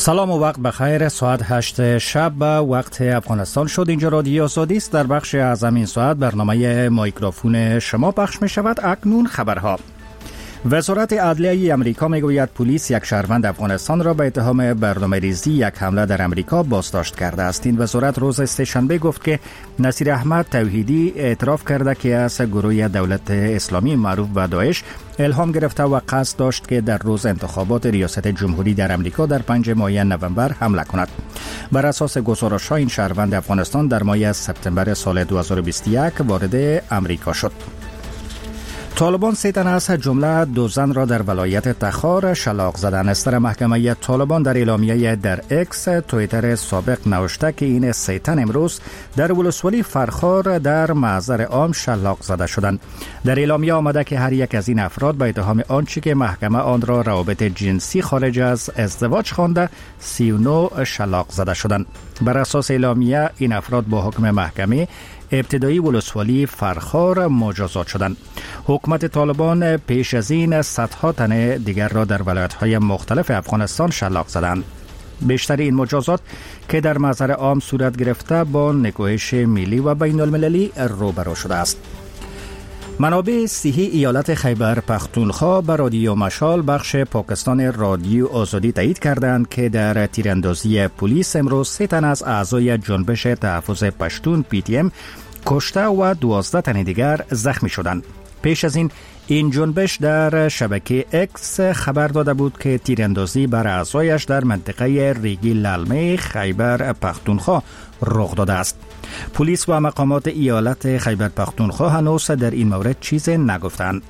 سلام و وقت بخیر. ساعت 8 شب به وقت افغانستان شد. اینجا رادیو آزادی است. در بخش از همین ساعت برنامه مایکروفون شما پخش می شود. اکنون خبرها. وزارت عدلیه امریکا میگوید پلیس یک شهروند افغانستان را به اتهام برنامه‌ریزی یک حمله در امریکا بازداشت کرده است. این وزارت روز سه‌شنبه گفت که نصیر احمد توحیدی اعتراف کرده که از گروه دولت اسلامی معروف به داعش الهام گرفته و قصد داشت که در روز انتخابات ریاست جمهوری در امریکا در 5 ماه نوامبر حمله کند. بر اساس گزارش‌ها این شهروند افغانستان در ماه سپتامبر سال 2021 وارد امریکا شد. طالبان 3 تن از جمله 2 زن را در ولایت تخار شلاق زدند. استر محکمه طالبان در اعلامیه در اکس توییتر سابق نوشته که این 3 تن امروز در ولسوالی فرخار در محضر عام شلاق زده شدند. در اعلامیه آمده که هر یک از این افراد به اتهام آنچه که محکمه آن را روابط جنسی خارج از ازدواج خوانده 39 شلاق زده شدند. بر اساس اعلامیه این افراد با حکم محکمه ابتدایی ولسوالی فرخار مجازات شدند. حکومت طالبان پیش از این صدها تن دیگر را در ولایت‌های مختلف افغانستان شلاق زدند. بیشتر این مجازات که در محضر عام صورت گرفته با نکوهش ملی و بین المللی روبرو شده است. منابع صحی ایالت خیبر پختونخوا به رادیو مشال بخش پاکستان رادیو آزادی تایید کردند که در تیراندازی پلیس امروز 3 تن از اعضای جنبش تحفظ پشتون PTM کشته و 12 تن دیگر زخمی شدند. پیش از این جنبش در شبکه اکس خبر داده بود که تیراندازی بر اعضایش در منطقه ریگی للمه خیبر پختونخوا رخ داده است. پلیس و مقامات ایالت خیبر پختونخوا هنوز در این مورد چیزی نگفتند.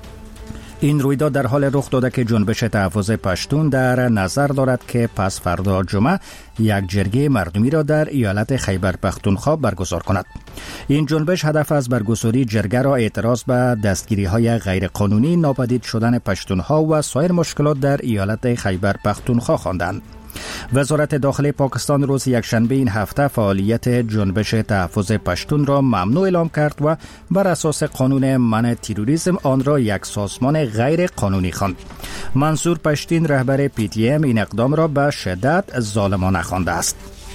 این رویداد در حال رخ داده که جنبش تحفظ پشتون در نظر دارد که پس فردا جمعه یک جرگه مردمی را در ایالت خیبر پختونخوا برگزار کند. این جنبش هدف از برگزاری جرگه را اعتراض به دستگیری‌های غیرقانونی، ناپدید شدن پشتونها و سایر مشکلات در ایالت خیبر پختونخوا خواندند. وزارت داخلی پاکستان روز یکشنبه این هفته فعالیت جنبش تحفظ پشتون را ممنوع اعلام کرد و بر اساس قانون منع تروریسم آن را یک سازمان غیر قانونی خواند. منصور پشتین رهبر PTM این اقدام را به شدت ظالمانه خوانده است.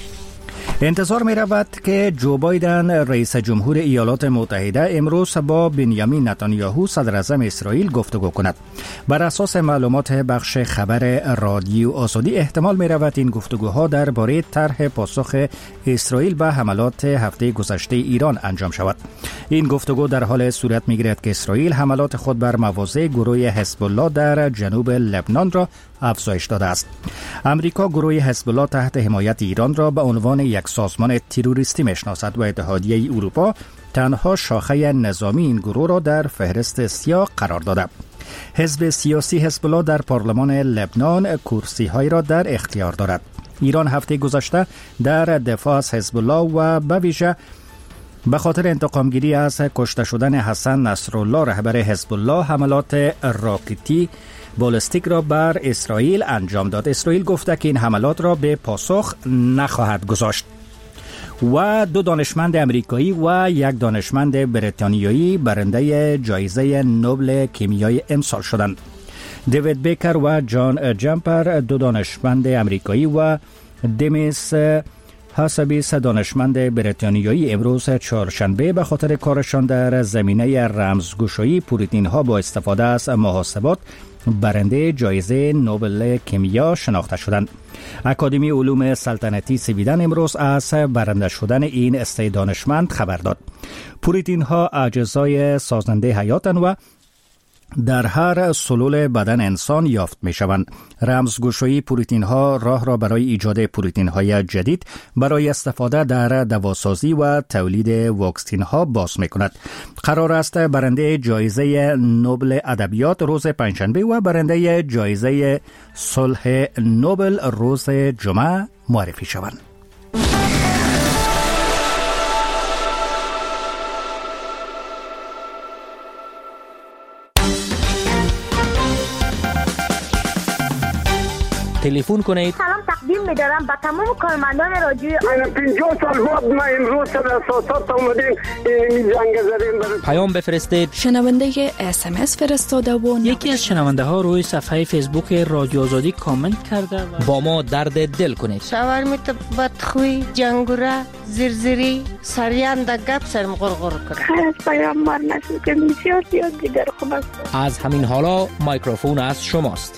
انتظار می رود که جو بایدن رئیس جمهور ایالات متحده امروز با بنیامین نتانیاهو صدر اعظم اسرائیل گفتگو کند. بر اساس معلومات بخش خبر رادیو آزادی احتمال می رود این گفتگوها درباره طرح پاسخ اسرائیل به حملات هفته گذشته ایران انجام شود. این گفتگو در حال صورت می گیرد که اسرائیل حملات خود بر مواضع گروه حزب الله در جنوب لبنان را افزایش داده است. امریکا گروه حزب الله تحت حمایت ایران را به عنوان یک سازمان تروریستی میشناسد و اتحادیه اروپا تنها شاخه نظامی این گروه را در فهرست سیاه قرار داده. حزب سیاسی حزب الله در پارلمان لبنان کرسی‌هایی را در اختیار دارد. ایران هفته گذشته در دفاع از حزب الله و به ویژه به خاطر انتقامگیری از کشته شدن حسن نصرالله رهبر حزب الله حملات راکتی بالستیک را بر اسرائیل انجام داد. اسرائیل گفته که این حملات را به پاسخ نخواهد گذاشت. و 2 دانشمند امریکایی و 1 دانشمند بریتانیایی برنده جایزه نوبل کیمیای امسال شدند. دیوید بیکر و جان جمپر 2 دانشمند امریکایی و دمیس حسابیس دانشمند بریتانیایی امروز چهارشنبه به خاطر کارشان در زمینه رمزگشایی پروتئین ها با استفاده از محاسبات برنده جایزه نوبل کیمیا شناخته شدند. اکادمی علوم سلطنتی سویدن امروز از برنده شدن این 3 دانشمند خبر داد. پروتئین ها اجزای سازنده حیاتند و در هر سلول بدن انسان یافت می شوند. رمزگشایی پروتئین ها راه را برای ایجاد پروتئین های جدید برای استفاده در دواسازی و تولید واکسین ها باز می کند. قرار است برنده جایزه نوبل ادبیات روز پنجشنبه و برنده جایزه صلح نوبل روز جمعه معرفی شوند. تلفن کنید. سلام تقدیم می‌دارم به تمام کارمندان رادیو. من 50 سال بعد ما امروز سر اساسات اومدیم این زنگ زدیم. پیام بفرستید. شنونده SMS فرستاده و یکی از شنونده ها روی صفحه فیسبوک رادیو آزادی کامنت کرده و با ما درد دل کنید. شاورمیت بدخوی، جنگوره، زرزری، سریان در گپ سرم غرغر کرد. خیلی از پیامبر نشد که بسیار دیگر خوب است. از همین حالا مایکروفون از شماست.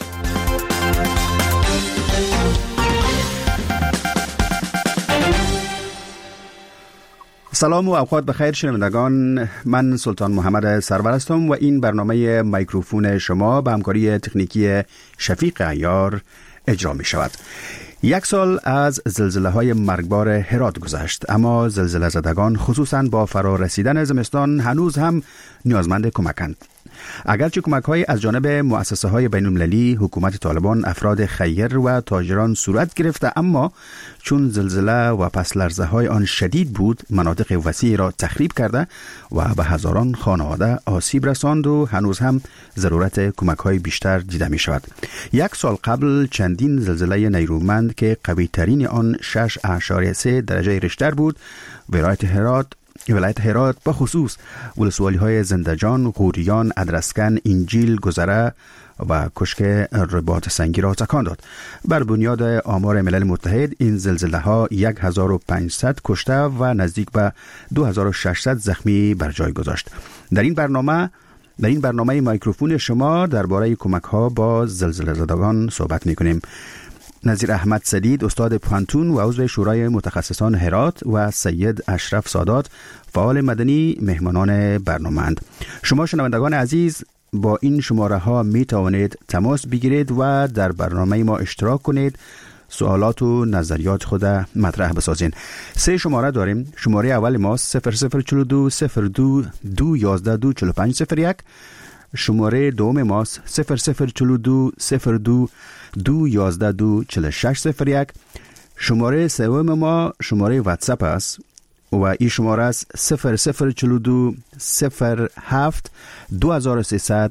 سلام و اوقات بخیر شنوندگان، من سلطان محمد سرور هستم و این برنامه مایکروفون شما به همکاری تکنیکی شفیق عیار اجرا می شود. 1 سال از زلزله های مرگبار هرات گذشت، اما زلزله زدگان خصوصاً با فرا رسیدن زمستان هنوز هم نیازمند کمکند. اگرچه کمک های از جانب مؤسسه های بین المللی، حکومت طالبان، افراد خیر و تاجران صورت گرفته، اما چون زلزله و پس لرزه های آن شدید بود، مناطق وسیعی را تخریب کرده و به هزاران خانواده آسیب رساند و هنوز هم ضرورت کمک های بیشتر دیده می شود. 1 سال قبل چندین زلزله نیرومند که قوی ترین آن 6.3 درجه ریشتر بود، ولایت هرات به خصوص ولسوالی های زندجان، غوریان، ادرسکن، انجیل، گذره و کشک رباط سنگی را تکان داد. بر بنیاد آمار ملل متحد این زلزله ها 1500 کشته و نزدیک به 2600 زخمی بر جای گذاشت. در این برنامه مایکروفون شما درباره کمک ها با زلزله زدگان صحبت می‌کنیم. نظیر احمد سدید، استاد پانتون و عضو شورای متخصصان هرات، و سید اشرف سادات، فعال مدنی، مهمانان برنامه‌اند. شما شنوندگان عزیز با این شماره ها می توانید تماس بگیرید و در برنامه ما اشتراک کنید، سوالات و نظریات خود مطرح بسازین. 3 شماره داریم. شماره اول ما 0042 02 211 24501. شماره دوم ما 0042 02 211 24601. شماره سوم ما شماره واتساپ است و این شماره است 0042 07 2300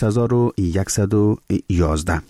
8111.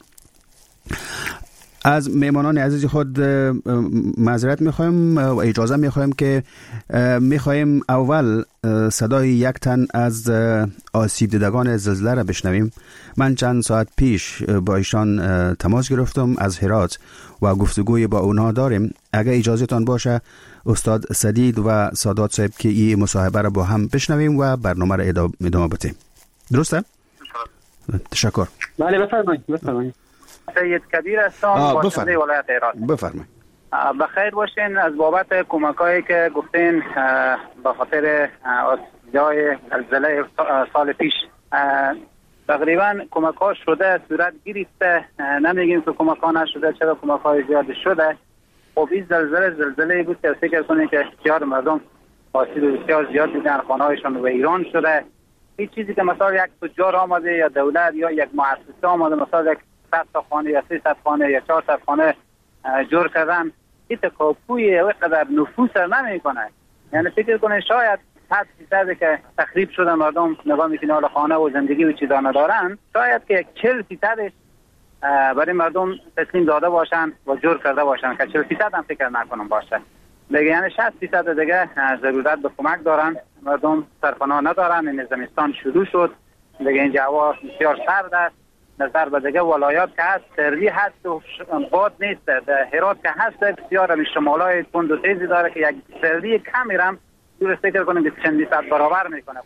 از مهمانان عزیز خود معذرت میخوایم و اجازه میخوایم که میخوایم اول صدای یک تن از آسیب دیدگان زلزله را بشنویم. من چند ساعت پیش با ایشان تماس گرفتم از هرات و گفتگوی با اونها داریم. اگر اجازهتان باشه استاد سدید و سادات صاحب که این مصاحبه را با هم بشنویم و برنامه را ادامه بدیم. درسته؟ تشکر. بله بفرمایید. سید کبیر هستم، باشنده ولایت هرات. بفرمایید. بخیر باشین. از بابت کمکایی که گفتین به خاطر جای زلزله سال پیش تقریبا کمک ها شده، صورت گرفته. نمیگیم که کمک ها نشده، چرا کمک های زیاد شده. خب این زلزله بود که فکر کنید که بسیار مردم آسیب بسیار زیاد دیدن، خانه هایشان به ایران شده. این چیزی که مثلا یک تجار آمده یا دولت یا یک مؤسسه آمده مثلا 100 تا خانه یا 300 خانه یا 400 خانه جور کردن، این تکاپوی و قدر نفوس نمی کنه. یعنی فکر کنه شاید 100% که تخریب شده مردم نگاه میکنه حال خانه و زندگی و چیزا ندارن، شاید که 40% برای مردم تسلیم داده باشن و جور کرده باشن که 40% هم فکر نکنم باشه. دیگه یعنی 60% دیگه ضرورت به کمک دارن. مردم سرپناه ندارن. این زمستان شروع شد دیگه، اینجا هوا بسیار سرد است. نظر به دیگه ولایات که هست سردی هست و باد نیست. در هرات که هست بسیار همی شمالای تند و تیزی داره که یک سردی کمی رم درست فکر کنیم که چندی صد برابر میکنه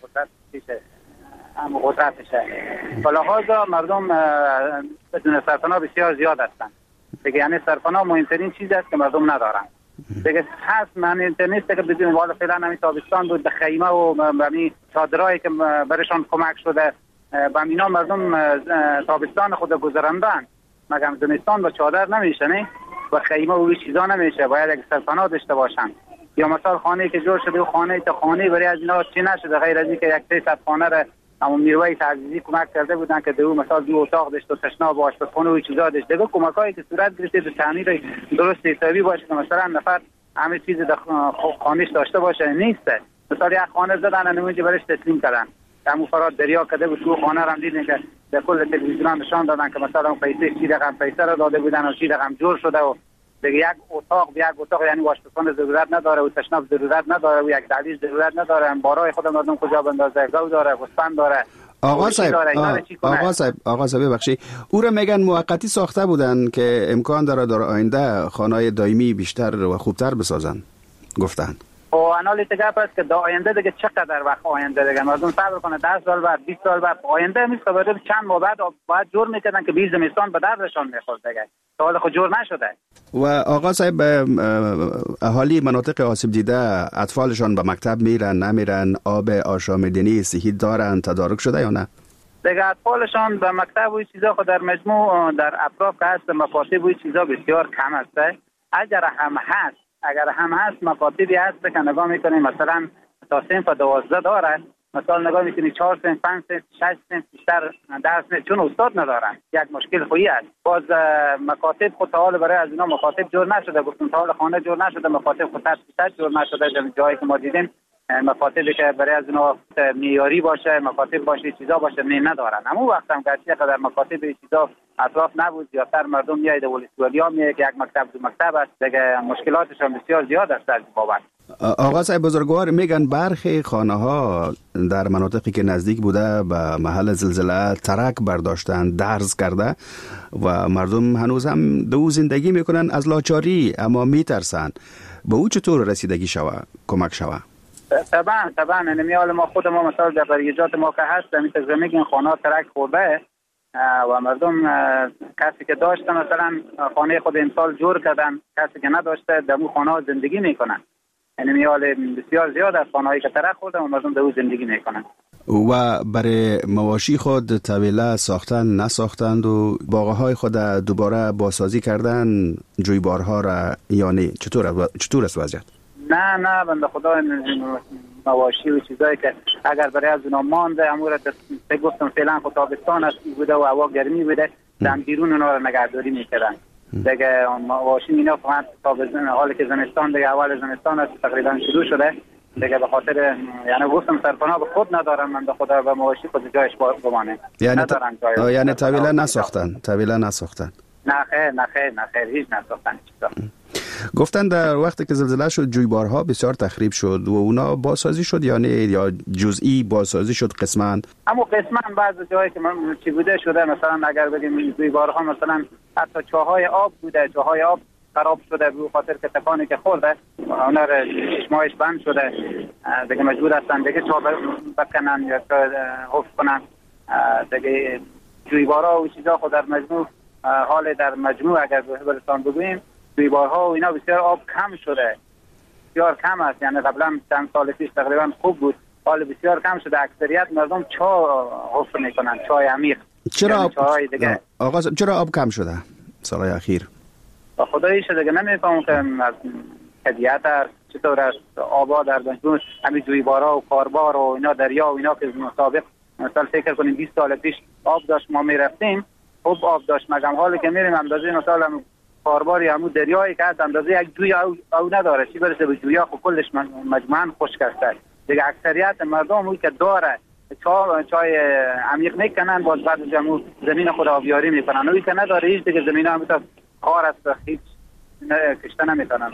قدرتشه. لحاظا مردم بدون سرپناه بسیار زیاد هستن دیگه. یعنی سرپناه مهمترین چیز است که مردم ندارن دیگه. هست من نیست که بدون والا فعلا همین تابستان بود به خیمه و همین چادرایی که برشان کمک شده با اینا مردم تابستان خود گذراندن، مگم زمستان با چادر نمیشه نه و خیمه و چیزا نمیشه. باید یک سرپناه داشته باشن. یا مثلا خانه‌ای که جور شده و خانه برای از اینا چی نشده غیر از اینکه یک 300 خانه را اما میرویس عزیزی کمک کرده بودن که دو مثلا 2 اتاق داشت و تشناب و آشپزخانه و چیزا داشت. دیگه کمکایی که صورت گرفته به تعمیر درست حسابی باشه که مثلا نفر همه چیز در خانه‌اش داشته باشه نیست. مثلا یک خانه زدن اونجا برش تسلیم کردن. همون فراد دریا کده بود تو خانه را دیدن که در کل تلویزیون نشان دادن که مثلا پیسه چی رقم پیسه را داده بودن و چی رقم جور شده و دیگه یک اتاق یعنی واشپزخانه ضرورت نداره و تشناب ضرورت نداره و یک دهلیز ضرورت نداره، بارای خود مردم کجا بندازه، گاو داره، گوسفند داره. آقا صاحب ببخشید، او را میگن موقتی ساخته بودن که امکان داره در آینده خانه‌های دائمی بیشتر و خوبتر بسازن گفتن. و انالیت گپ است که در آینده دیگه چقدر وقت آینده دیگه مردم صبر کنه 10 سال بعد 20 سال بعد آینده نیست که بعد چند ماه بعد باید جور میکردن که 20 زمستان به دردشان میخورد دیگه تا حالا خود جور نشده. و آقا صاحب اهالی مناطق آسیب دیده اطفالشان به مکتب میرن نمیرن، آب آشامیدنی صحی دارن، تدارک شده یا نه؟ دیگه اطفالشان به مکتب و چیزا خود در مجموع در اطراف که هست مکاتب و چیزا بسیار کم است. اگر هم هست مکاتبی هست که نگاه میکنیم مثلا تا صنف 12 داره، مثلا نگاه میکنی 4 صنف 5 صنف 6 صنف بیشتر درس نه، چون استاد ندارن. یک مشکل خویی است. باز مکاتب خود حال برای از اینا مکاتب جور نشده، گفتم تا حال خانه جور نشده، مکاتب خود جور نشده. جایی که ما دیدیم مکاتبی که برای از اینا معیاری باشه، مکاتب باشه، چیزا باشه ندارن. همون وقت هم که در مکاتب چیزا اطراف نبود، زیادتر مردم میاید ولسوالی‌ها میاد که یک مکتب دو مکتب است، دیگه مشکلاتشون بسیار زیاد است از بابت. آقا صاحب بزرگوار میگن برخی خانه‌ها در مناطقی که نزدیک بوده به محل زلزله ترک برداشتن، درز کرده و مردم هنوز هم دو زندگی میکنن از لاچاری، اما میترسن. به او چطور رسیدگی شوه، کمک شوه؟ طبعا نمیال ما خود ما مثلا در بریجات ما که هست میتونیم این خانه ترک خورده و مردم کسی که داشته مثلا خانه خود امسال جور کردن، کسی که نداشته در اون خانه زندگی میکنن. یعنی میال بسیار زیاد از خانه‌ای که ترک خورده و مردم در اون زندگی میکنن. و برای مواشی خود طویله ساختن نساختند و باغهای خود دوباره بازسازی کردن جویبارها را یا نه؟ چطور است وضعیت؟ نه بنده خدا مواشی و چیزایی که اگر برای از اونا مانده امور گفتم فعلا خود تابستان است بوده و هوا گرمی بوده، در بیرون اونا رو نگهداری میکردن. دیگه مواشی اینا فقط تابستان، حالی که زمستان دیگه اول زمستان است تقریبا شروع شده دیگه، به خاطر یعنی گفتم سرپناه به خود ندارن، من به خدا به مواشی خود جایش بمانه. یعنی طویله نساختن؟ نه خیر هیچ نساختن. گفتن در وقتی که زلزله شد جویبارها بسیار تخریب شد و اونا بازسازی شد یا نه، یا جزئی بازسازی شد قسماً؟ اما قسماً بعضی جایی که چی بوده شده، مثلا اگر بگیم جویبارها مثلا حتی چاهای آب بوده، چاهای آب خراب شده به خاطر که تکانی که خورده اونا رو چشمایش بند شده دیگه، مجبور هستن دیگه چا بکنن یا حفظ کنن دیگه. جویبارها و چیزا خود در مجموع حال در مجموع اگر برستان بگوییم جویبارها و اینا بسیار آب کم شده، بسیار کم است. یعنی قبلا چند سال پیش تقریبا خوب بود، حال بسیار کم شده. اکثریت مردم چا حفظ میکنن، چای عمیق. چرا آقا چرا آب کم شده سالهای اخیر؟ با خدایی شده که نمیفهمم که از طبیعت است چطور است. آبا در مجموع همین جویبارها و کاربار و اینا دریا و اینا که مسابق مثلا فکر کنیم 20 سال پیش آب داشت ما میرفتیم، خوب آب داشت، مگم حالی که میریم اندازه مثلا کارباری همون دریایی که هست اندازه یک جوی او نداره، چی برسه به جویا خب کلش مجموعاً خشک است دیگه. اکثریت مردم اون که داره چای عمیق میکنن، باز بعد زمین خود آبیاری میکنن. اون که نداره هیچ دیگه زمین هم کار است، هیچ کشته نمیکنن.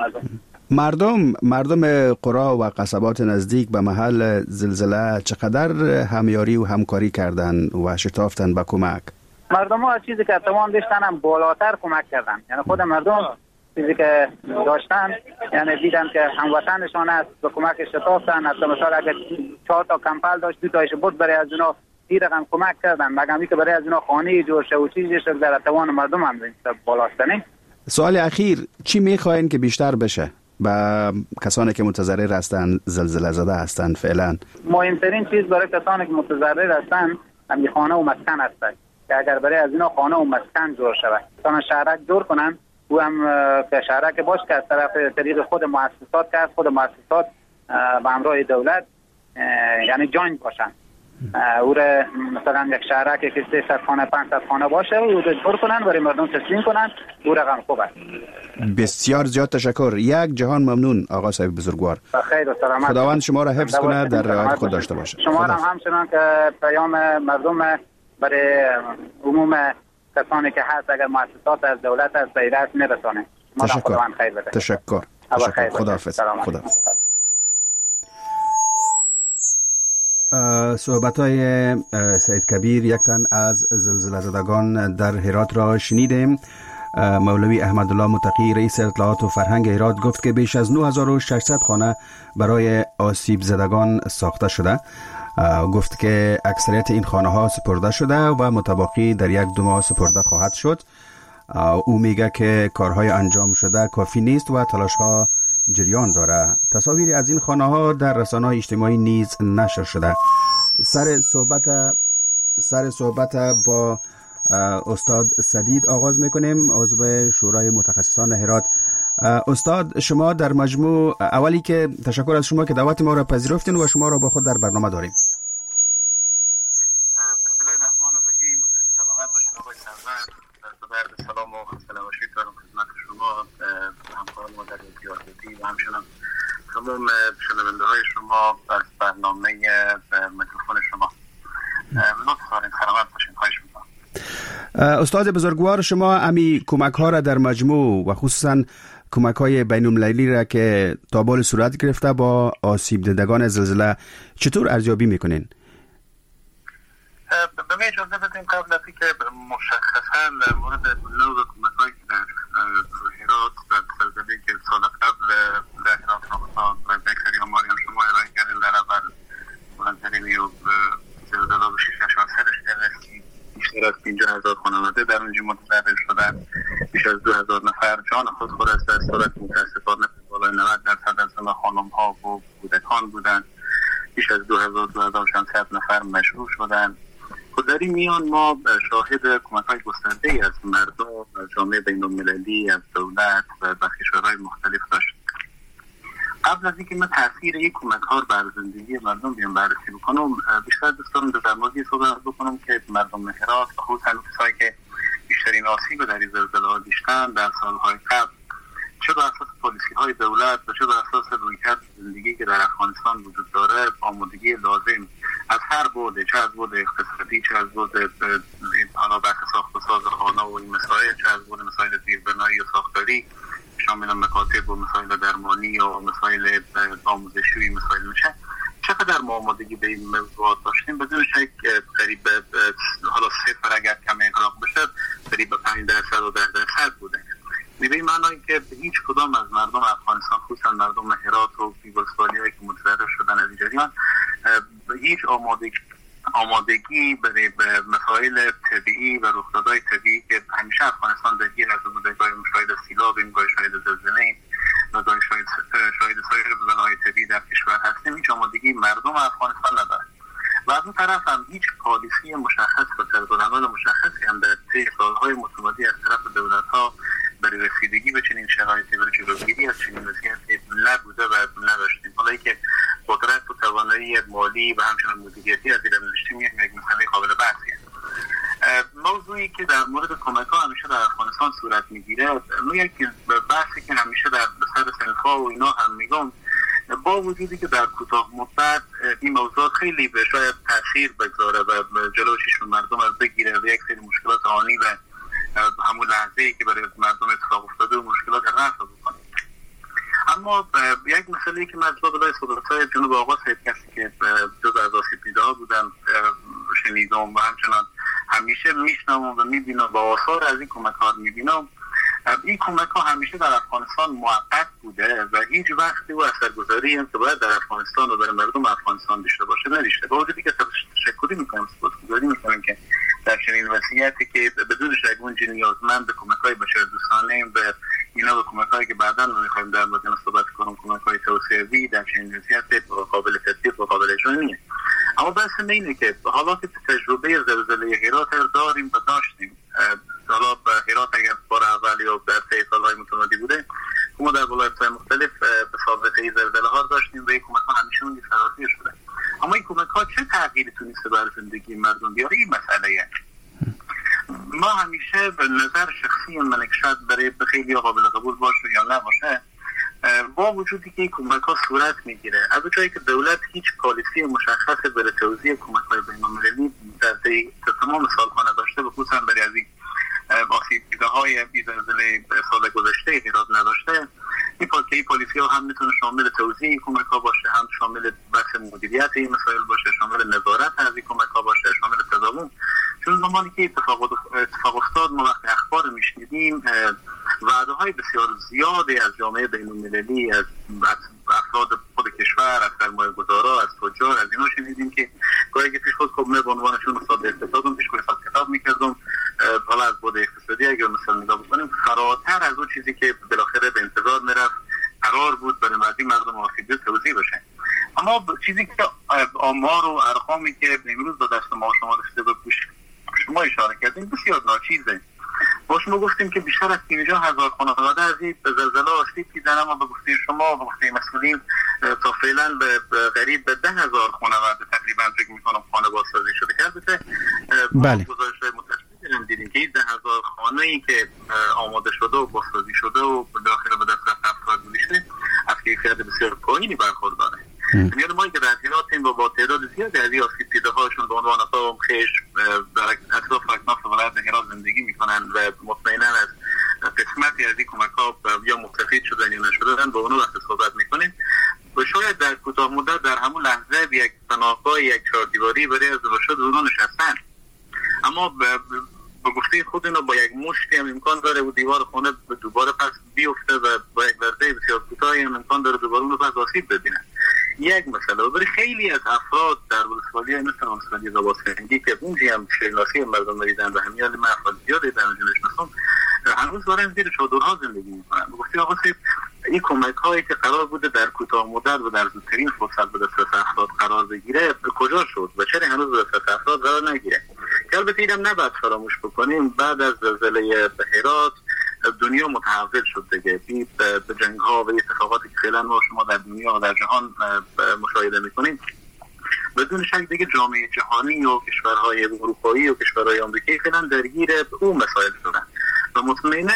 مردم قرا و قصبات نزدیک به محل زلزله چقدر همیاری و همکاری کردن و شتافتن به کمک؟ مردم ها چیزی که تمام داشتن هم بالاتر کمک کردن. یعنی خود مردم چیزی که داشتن یعنی دیدن که هموطنشان است به کمک شتافتن. حتی مثلا اگر 4 تا کمپل داشت 2 تایش بود برای از اونا 30 رقم کمک کردن، مگمی که برای از اونا خانه جور شه و چیزی شد در توان مردم هم بالاستنه. سوال اخیر، چی میخواین که بیشتر بشه با کسانی که متضرر هستند، زلزله زده هستند فعلا؟ مهمترین چیز برای کسانی که متضرر هستند همین خانه و مسکن است که اگر برای از اینا خانه و مسکن جور شود، مثلا شهرک جور کنن و هم که شهرک باش که از طریق خود مؤسسات که از خود مؤسسات به همراه دولت یعنی جوین باشن، او را مثلا یک شهرک که 300 خانه 500 خانه باشه او را جور کنن برای مردم تسلیم کنن، او رقم خوب است. بسیار زیاد تشکر. یک جهان ممنون آقا صاحب بزرگوار. خیر و سلامت. خداوند شما را حفظ کنه، در رعایت خود داشته باشه. شما را همچنان که پیام مردم برای عموم کسانی که هست اگر مؤسسات از دولت از دست نرسانه. تشکر. خداحافظ. صحبت‌های سعید کبیر، یک تن از زلزله زدگان در هرات را شنیدیم. مولوی احمدالله متقی رئیس اطلاعات و فرهنگ هرات گفت که بیش از 9600 خانه برای آسیب زدگان ساخته شده. گفت که اکثریت این خانه ها سپرده شده و متباقی در 1-2 ماه سپرده خواهد شد. او میگه که کارهای انجام شده کافی نیست و تلاش ها جریان داره. تصاویری از این خانه ها در رسانه‌های اجتماعی نیز نشر شده. سر صحبت با استاد سدید آغاز میکنیم، عضو شورای متخصصان هرات. استاد، شما در مجموع، اولی که تشکر از شما که دعوت ما را پذیرفتین و شما را با خود در برنامه داریم. بسم الله الرحمن الرحیم. سلامت باشید آقای سرور. درد سلام و خسته نباشید دارم خدمت شما، همکاران ما در رادیو و همچنان تمام شنونده های شما از برنامه میکروفون شما. لطف دارین سلامت باشید. خواهش میکنم. استاد بزرگوار، شما امی کمک ها را در مجموع و خصوصا کمک های بین المللی را که تا بال صورت گرفته با آسیب دیدگان زلزله چطور ارزیابی میکنین؟ به من اجازه بدیم قبل از اینکه مشخصا در مورد نوع کمک هایی که در هرات و زلزله‌ای که سال قبل در هرات رخ و اکثری آماری هم شما ارائه کردین، در اول بلندترین و زلزله به 6.8 رسید. بیشتر از 50,000 خانواده در اونجا متضرر شدن. بیش از 2,000 نفر جان خود خورد در صورت متاسفانه بالای 90% از خانم ها و کودکان بودند. بیش از 2,600 نفر مجروح شدند. در این میان ما شاهد کمک‌های گسترده‌ای از مردم، از جامعه بین‌المللی، از دولت و کشورهای مختلف داشتیم. قبل از اینکه من تاثیر این کمک‌ها بر زندگی مردم بیام بررسی بکنم، بیشتر دوست دارم در موردی صحبت بکنم که مردم هرات، خصوصاً کسایی که بیشترین آسیب در این زلزله‌ها دیدن در سال‌های قبل، چه بر اساس پالیسی‌های دولت و چه بر اساس رویکرد زندگی که در افغانستان وجود داره، آمادگی لازم از هر بعد، چه از بعد اقتصادی، چه از بعد حالا بحث ساخت و ساز خانه و این مسائل، چه از بعد مسائل زیربنایی و ساختاری شامل مکاتب و مسائل درمانی و مسائل آموزشی، مسائل میشه چقدر ما آمادگی به این موضوعات داشتیم. بدون شک قریب به حالا صفر اگر کم اغراق بشه قریب به 5% و 10% بوده. به این معنی که هیچ کدام از مردم افغانستان، خصوصا مردم هرات و بی‌گلسوالی‌هایی که متضرر شدن از این جریان، هیچ آمادگی برای مسائل طبیعی و رخدادهای طبیعی که همیشه افغانستان درگیر از بوده، گاهی شاهد سیلابیم، گاهی شاهد زلزله‌ایم و گاهی شاهد سایر بحران‌های طبیعی در کشور هستیم، هیچ آمادگی مردم افغانستان نداره. و از اون طرف هم هیچ پالیسی مشخص و طرزالعمل مشخصی هم در طی سال‌های متمادی از طرف دولت‌ها برای رسیدگی به چنین شرایطی، برای جلوگیری از چنین وضعیتی نبوده و نداشتیم. حالا که قدرت و توانایی مالی و همچنین مدیریتی از این داشتیم یک مسئله قابل بحثی است. موضوعی که در مورد کمک‌ها همیشه در افغانستان صورت می‌گیره، یک بحثی که همیشه در سر صنف‌ها و اینا هم میگم، با وجودی که در کوتاه مدت این موضوع خیلی به شاید تاثیر بگذاره و جلوی چشم مردم رو بگیره و یک سری مشکلات آنی و همون لحظه‌ای که برای مردم اتفاق افتاده و مشکلات رفع بکنه. اما یک مسئله‌ای که من از بابای صحبت‌های جناب آقا سید کسی که جزء از آسیب دیده‌ها بودن شنیدم و همچنان همیشه میشنوم و میبینم و آثار از این کمک‌ها میبینم، این کمک‌ها همیشه در افغانستان موقت بوده و هیچ وقتی و اثرگذاری هم که باید در افغانستان و برای مردم افغانستان داشته باشه نداشته. با وجودی که تشکری میکنم، سپاسگزاری میکنم که در چنین وضعیتی که بدون شک اونجا نیازمند به کمک‌های بشردوستانه و اینا و کمک‌هایی که بعداً می‌خوایم در مورد صحبت کنیم، کمک‌های توسعه‌ای در چنین وضعیتی قابل تطبیق و قابل اجرا نیست. اما بحث اینه که حالا که تجربه زلزله هرات داریم و داشتیم، حالا هرات اگر بار اول یا در طی سال‌های متمادی بوده، ما در ولایت‌های مختلف به سابقه زلزله‌ها داشتیم و این کمک‌ها همیشه اون فراتر شده. اما این کمک‌ها چه تغییری تونسته بر زندگی مردم بیاره؟ این مسئله ما همیشه به نظر شخصی من که شاید برای خیلی قابل قبول باشه یا نباشه، با وجودی که این کمک‌ها صورت میگیره، از جایی که دولت هیچ پالیسی مشخص برای توزیع کمک‌های بین‌المللی در تمام این کمک ها باشه، شامل تداوم. چون زمانی که اتفاق افتاد ما وقتی اخبار میشنیدیم وعده های بسیار زیادی از جامعه بین المللی، از افراد خود کشور، از سرمایه‌گذارا، از تجار، از اینا شنیدیم که گاهی که پیش خود خب به عنوانشون استاد اقتصادم پیش خود کتاب میکردم. حالا از بود اقتصادی اگر مثلا نگاه بکنیم فراتر از اون چیزی که بالاخره به انتظار میرفت قرار بود برای مردم آسیب توزیع بشه. اما چیزی که آمار و ارقامی که امروز با دست ما شما رسیده به شما اشاره کردیم بسیار ناچیزه. ما شما گفتیم که بیشتر از 50,000 خانواده از این زلزله آسیب دیدن، اما به گفته شما و گفته مسئولین تا فعلا به قریب به 10,000 خانواده تقریبا فکر می‌کنم خانه بازسازی شده. البته بله گزارش‌های متأسفانه دیدیم که این 10,000 خانه‌ای که آماده شده و بازسازی شده و به داخل به دست افراد گذاشته از کیفیت بسیار پایینی برخورداره. یعنی ما که در هراتیم با تعداد زیادی از آسیب دیده‌هاشون به عنوان قوم خیش در اطراف اکناف ولایت هرات زندگی میکنن و مطمئنا از قسمتی از این کمک‌ها یا مستفید شدن یا نشدن با اونها وقتی صحبت میکنیم و شاید در کوتاه مدت در همون لحظه یک پناهگاه، یک چهاردیواری برای ازدواج شد اونها نشستن، اما به گفته خود اینا با یک مشتی هم امکان داره و دیوار خونه دوباره پس بیفته و با یک ورده بسیار کوتاهی هم امکان داره دوباره اون رو پس آسیب ببینن. یک مسئله و برای خیلی از افراد در ولسوالی مثل ولسوالی زاباسنگی که اونجی هم شناسی مردم دیدن و همیال من افراد زیادی در اونجا نشناسم هنوز دارن زیر چادرها زندگی میکنن. گفتی آقا سید این کمک هایی که قرار بوده در کوتاه مدت و در زودترین فرصت به دست افراد قرار بگیره کجا شد و چرا هنوز به دست افراد قرار نگیره؟ که البته اینم نباید فراموش بکنیم بعد از زلزله هرات دنیا متحول شد دیگه به جنگ ها و اتفاقاتی که فعلا ما شما در دنیا و در جهان مشاهده میکنیم. بدون شک دیگه جامعه جهانی و کشورهای اروپایی و کشورهای آمریکایی فعلا درگیر اون مسائل شدن و مطمئنا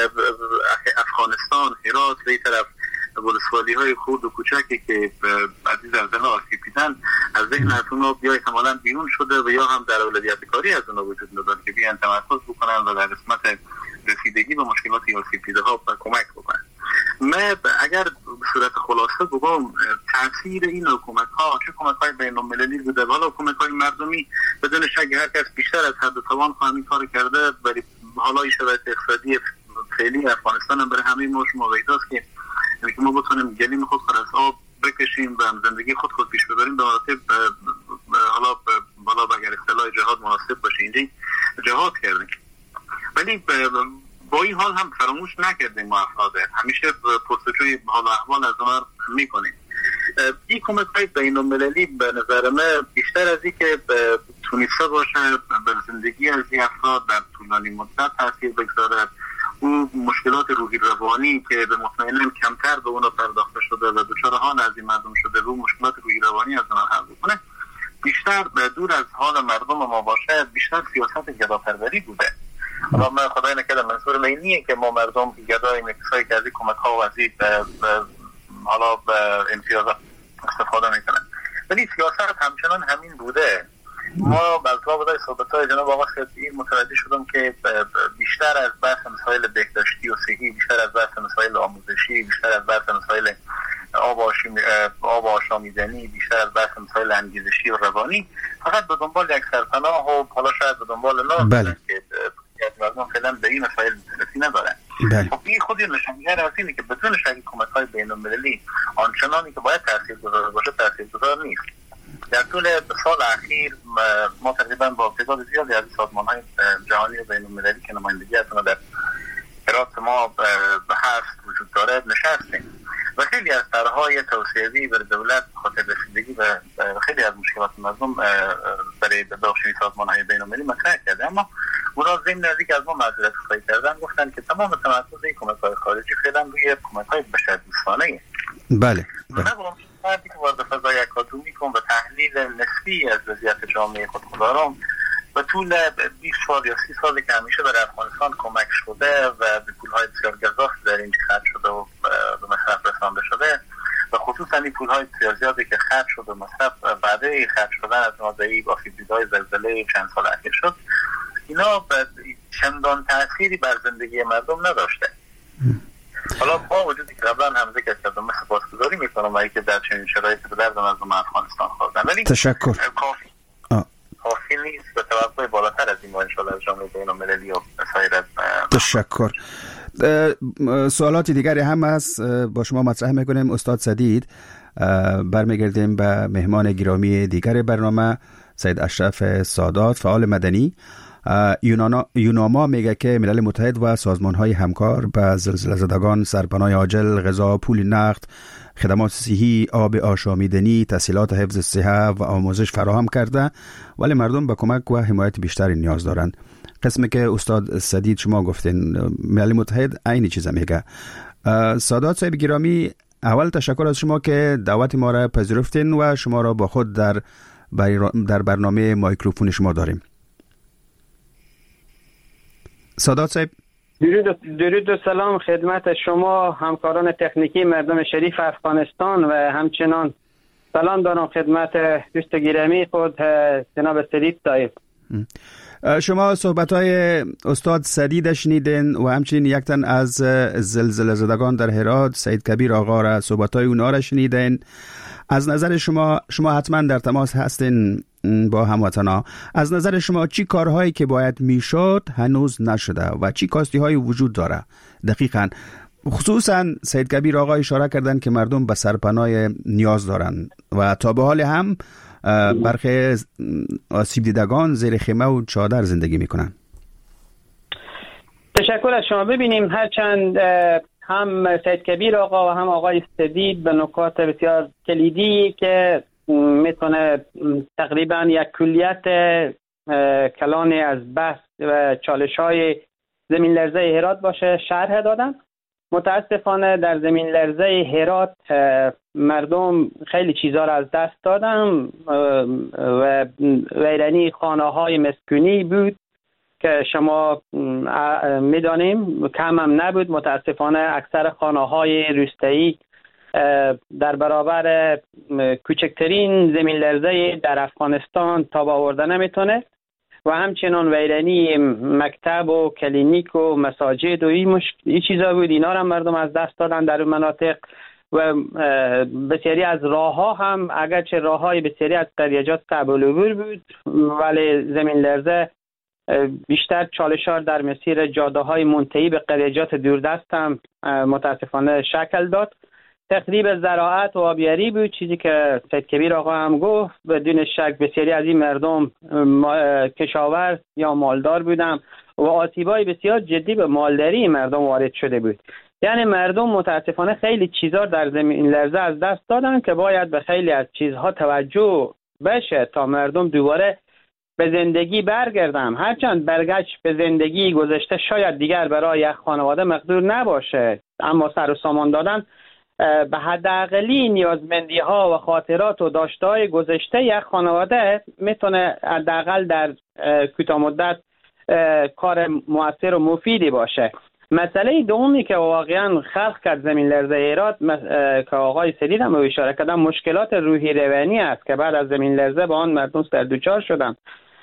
افغانستان، هرات و این طرف ولسوالی های خرد و کوچکی که از این زلزله آسیب دیدن از ذهن از اونا یا احتمالاً بیرون شده و یا هم در اولویت کاری از اونا وجود نداره که بیان تمرکز بکنن و در قسمت رسیدگی به مشکلات آسیب دیده ها کمک بکنن. من اگر به صورت خلاصه بگم تاثیر این کمک ها چه کمک های بین المللی بوده حالا کمک های مردمی بدون شک هر کس بیشتر از حد توان همین کار کرده، ولی حالا این شرایط اقتصادی فعلی افغانستان هم برای همه ما شما ویداست که ما بتونیم گلیم خود از آب بکشیم و زندگی خود پیش ببریم به مراتب حالا اگر اصطلاح جهاد مناسب باشه اینجا جهاد کردیم. ولی با این حال هم فراموش نکردیم ما افراد همیشه پرسجوی حال و احوال از اونها میکنیم. این کمک های بین المللی به نظر من بیشتر از این که تونسته باشه به زندگی از این افراد در طولانی مدت تاثیر بگذاره، اون مشکلات روحی روانی که به مطمئنا کمتر به اونا پرداخته شده و دچار حال از این مردم شده رو مشکلات روحی روانی از اونها حل بکنه، بیشتر دور از حال مردم ما باشه، بیشتر سیاست گداپروری بوده. حالا من خدای نکرده منظور من اینیه که ما مردم گداییم کسایی که از این کمک ها و از این حالا به امتیازات استفاده میکنن، ولی سیاست همچنان همین بوده. ما از رابطه صحبت های جناب آقا سیدی متوجه شدم که بیشتر از بحث مسائل بهداشتی و صحی، بیشتر از بحث مسائل آموزشی، بیشتر از بحث مسائل آب آشامیدنی، بیشتر از بحث مسائل انگیزشی و روانی فقط به دنبال یک سرپناه و حالا شاید به دنبال نام که مردم فعلا به این مسائل دسترسی ندارن. خب این خودی نشانگر از اینه که بدون شک کمک های بین المللی آنچنانی که باید تاثیرگذار باشه تاثیرگذار نیست. در طول سال اخیر ما تقریبا با تعداد زیادی از سازمان‌های جهانی و بین المللی که نمایندگی از اونها در هرات ما به هست وجود داره نشستیم و خیلی از طرح‌های توسعه‌ای برای دولت خاطر رسیدگی و خیلی از مشکلات مردم برای بخش سازمان‌های بین المللی مطرح کرده، اما اونا ضمن از اینکه از ما معذرت خواهی کردن گفتن که تمام تمرکز این کمک‌های خارجی فعلا روی کمک‌های بشردوستانه. بله. فردی که وارد فضای اکادمیک و تحلیل نسبی از وضعیت جامعه خودگذاران و طول 20 سال یا 30 سال که همیشه برای افغانستان کمک شده و به پولهای بسیار گزاف در اینجا خرج شده و به مصرف رسانده شده و خصوصا این پولهای بسیار زیادی که خرج شده و مصرف بعده خرج شدن از نازعی با آسیب‌دیدهای زلزله چند سال اخیر شد، اینا چندان تأثیری بر زندگی مردم نداشته. حالا با وجودی که قبلا هم ذکر کردم من سپاسگزاری میکنم برای که در چنین شرایطی به درد مردم افغانستان خوردن، ولی تشکر. کافی توقع بالاتر از این ما انشالله از جامعه بین‌المللی و سایر از تشکر. سوالات دیگری هم هست با شما مطرح میکنیم استاد سدید. برمیگردیم به مهمان گرامی دیگر برنامه سید اشرف سادات، فعال مدنی. یوناما میگه که ملل متحد و سازمان‌های همکار به زلزله زدگان سرپناه عاجل، غذا، پول نقد، خدمات صحی، آب آشامیدنی، تسهیلات حفظ صحه و آموزش فراهم کرده، ولی مردم به کمک و حمایت بیشتری نیاز دارند. قسمی که استاد سدید شما گفتین ملل متحد عین چیز میگه. سادات صاحب گرامی، اول تشکر از شما که دعوت ما را پذیرفتین و شما را با خود در برنامه مایکروفون شما داریم. سادات صاحب، درود و سلام خدمت شما همکاران تکنیکی مردم شریف افغانستان و همچنان سلام دارم خدمت دوست گرامی خود جناب سدید صاحب. شما صحبت‌های استاد سدید شنیدین و همچنین یک تن از زلزله زدگان در هرات سید کبیر آقا را صحبت‌های اونا را شنیدین. از نظر شما حتما در تماس هستین با هموطنا. از نظر شما چی کارهایی که باید میشد هنوز نشده و چی کاستی‌های وجود داره دقیقاً؟ خصوصا سید کبیر آقا اشاره کردن که مردم به سرپناه نیاز دارن و تا به حال هم برخی آسیب دیدگان زیر خیمه و چادر زندگی میکنن. تشکر از شما. ببینیم هرچند هم سید کبیر آقا و هم آقای سدید به نکات بسیار کلیدی که میتونه تقریبا یک کلیت کلانی از بحث و چالش‌های زمین لرزه هرات باشه شرح دادن. متاسفانه در زمین لرزه هرات مردم خیلی چیزا را از دست دادن و ویرانی خانه‌های مسکونی بود که شما میدانیم کم هم نبود. متاسفانه اکثر خانه‌های روستایی در برابر کوچکترین زمین لرزه در افغانستان تاب آورده نمیتونه و همچنان ویرانی مکتب و کلینیک و مساجد و این چیزا بود. اینا را مردم از دست دادن در مناطق و بسیاری از راه ها هم اگرچه راه های بسیاری از قریجات صعب العبور بود ولی زمین لرزه بیشتر چالش‌ها در مسیر جاده های منتهی به قریجات دوردست هم متاسفانه شکل داد. تخریب زراعت و آبیاری بود، چیزی که سید کبیر آقا هم گفت. بدون شک بسیاری از این مردم کشاورز یا مالدار بودن و آسیب‌های بسیار جدی به مالداری مردم وارد شده بود. یعنی مردم متاسفانه خیلی چیزا در زمین لرزه از دست دادن که باید به خیلی از چیزها توجه بشه تا مردم دوباره به زندگی برگردن. هرچند برگشت به زندگی گذشته شاید دیگر برای یک خانواده مقدور نباشه، اما سر و سامان دادن به حداقلی نیازمندی ها و خاطرات و داشته‌های گذشته یک خانواده میتونه حداقل در کوتاه مدت کار موثر و مفیدی باشه. مسئله دومی که واقعا خلق کرد زمین لرزه هرات که آقای سدید هم اشاره کردن مشکلات روحی روانی است که بعد از زمین لرزه با آن مردم سردوچار شدن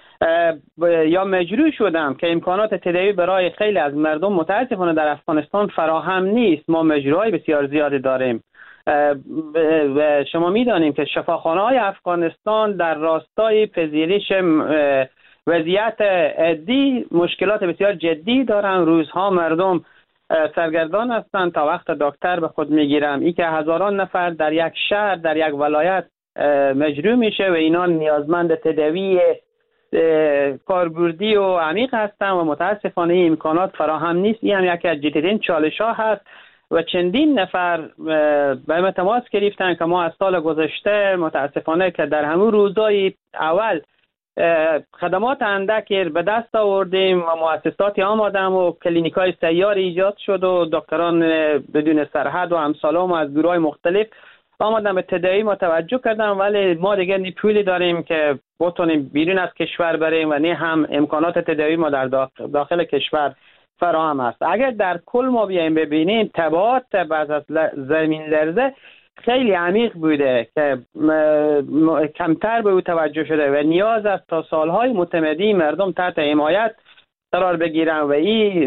یا مجروح شدن که امکانات تداوی برای خیلی از مردم متاسفانه در افغانستان فراهم نیست. ما مجروحای بسیار زیادی داریم و شما میدانیم که شفاخانه‌های افغانستان در راستای پذیرش وضعیت عادی مشکلات بسیار جدی دارن. روزها مردم سرگردان هستند تا وقت دکتر به خود میگیرن. این که هزاران نفر در یک شهر در یک ولایت مجروح میشه و اینا نیازمند تداوی کاربردی و عمیق هستن و متاسفانه این امکانات فراهم نیست. این هم یکی از جدیدترین چالش‌ها هست و چندین نفر به ما تماس گرفتن که ما از سال گذشته متاسفانه که در همون روزهای اول خدمات اندکی به دست آوردیم و مؤسساتی آمدن و کلینیکای سیار ایجاد شد و دکتران بدون سرحد و امثالهم از گروه‌های مختلف آمدن به تداوی متوجه کردن، ولی ما دیگه نی پولی داریم که بتونیم بیرون از کشور بریم و نه هم امکانات تداوی ما در داخل کشور فراهم است. اگر در کل ما بیایم ببینیم تبعات بعد از زمین لرزه خیلی عمیق بوده که کمتر به او توجه شده و نیاز است تا سالهای متمدی مردم تحت حمایت قرار بگیرن و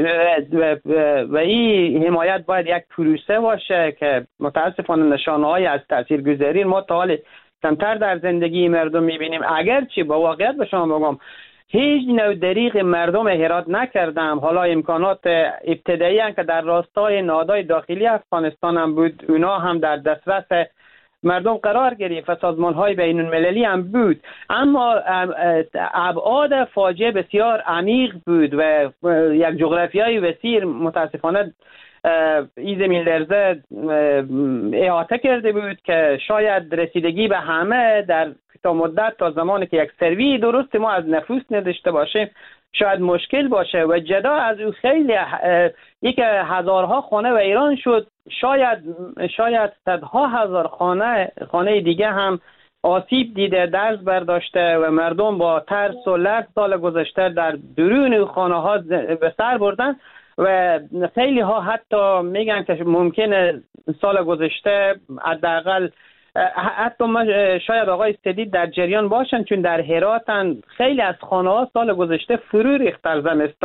این حمایت باید یک پروسه باشه که متاسفانه نشانه‌های از تاثیرگذاری ما تا حال کمتر در زندگی مردم می‌بینیم. اگرچه با واقعیت به شما بگم هیچ نوع دریغ مردم هرات نکردم. حالا امکانات ابتدایی هم که در راستای نهادهای داخلی افغانستان هم بود، اونا هم در دسترس مردم قرار گرفت و سازمان‌های بین‌المللی هم بود، اما ابعاد فاجعه بسیار عمیق بود و یک جغرافیای وسیع متاسفانه این زمین لرزه احاطه کرده بود که شاید رسیدگی به همه در تا مدت تا زمانی که یک سروی درست ما از نفوس نداشته باشیم شاید مشکل باشه و جدا از او خیلی یک هزارها خانه و ایران شد، شاید صدها هزار خانه دیگه هم آسیب دیده، درز برداشته و مردم با ترس و لرز سال گذشته در درون خانه ها به سر بردن و خیلی ها حتی میگن که ممکنه سال گذشته حداقل حتی شاید آقای استدید در جریان باشن، چون در هراتن خیلی از خانه ها سال گذشته فرو ریخت در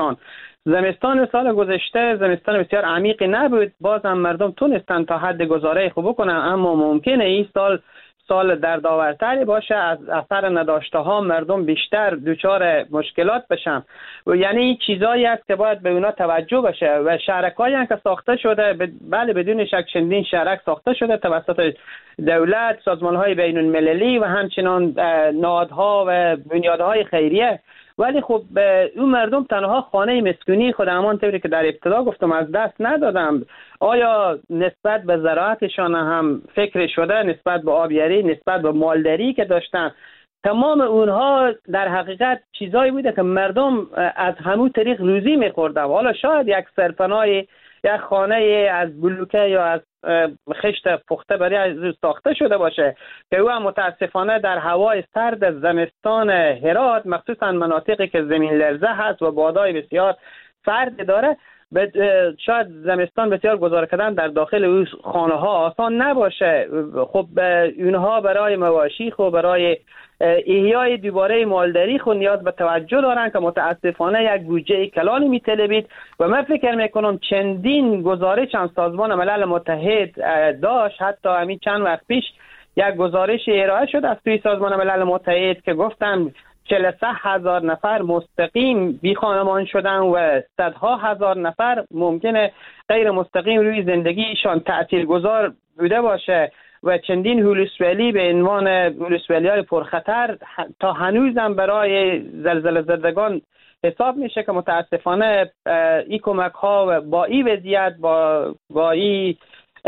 زمستان سال گذشته زمستان بسیار عمیقی نبود، بازم مردم تونستن تا حد گزاره خوب کنن، اما ممکنه این سال دردآورتری باشه، از اثر نداشته ها مردم بیشتر دچار مشکلات بشن و یعنی این چیزایی است که باید به اونا توجه بشه و شهرکایی هم که ساخته شده، بله بدون شک چندین شهرک ساخته شده توسط دولت، سازمان‌های بین‌المللی و همچنان نهادها و بنیادهای خیریه، ولی خب اون مردم تنها خانه مسکونی خود همان طوری که در ابتدا گفتم از دست ندادم. آیا نسبت به زراعتشان هم فکر شده، نسبت به آبیاری، نسبت به مالداری که داشتن؟ تمام اونها در حقیقت چیزایی بوده که مردم از همون طریق روزی می‌خوردن. حالا شاید یک سرپناهی، یک خانه از بلوکه یا از خشت پخته برای ساخته شده باشه که او متاسفانه در هوای سرد زمستان هرات، مخصوصا مناطقی که زمین لرزه هست و بادای بسیار سرد داره، شاید زمستان بسیار گذار کردن در داخل اون خانه ها آسان نباشه. خب اونها برای مواشی و برای احیای دوباره مالداری خود نیاز به توجه دارن که متاسفانه یک بودجه کلانی میطلبید و من فکر میکنم چندین گزارش هم سازمان ملل متحد داشت، حتی همین چند وقت پیش یک گزارش ارائه شد از توی سازمان ملل متحد که گفتن 43,000 نفر مستقیم بی خانمان شدن و صدها هزار نفر ممکنه غیر مستقیم روی زندگیشان تأثیرگذار بوده باشه و چندین هولوسولی به عنوان هولوسولی‌های پرخطر تا هنوزم برای زلزله زدگان حساب میشه که متاسفانه این کمک ها با این وضعیت با این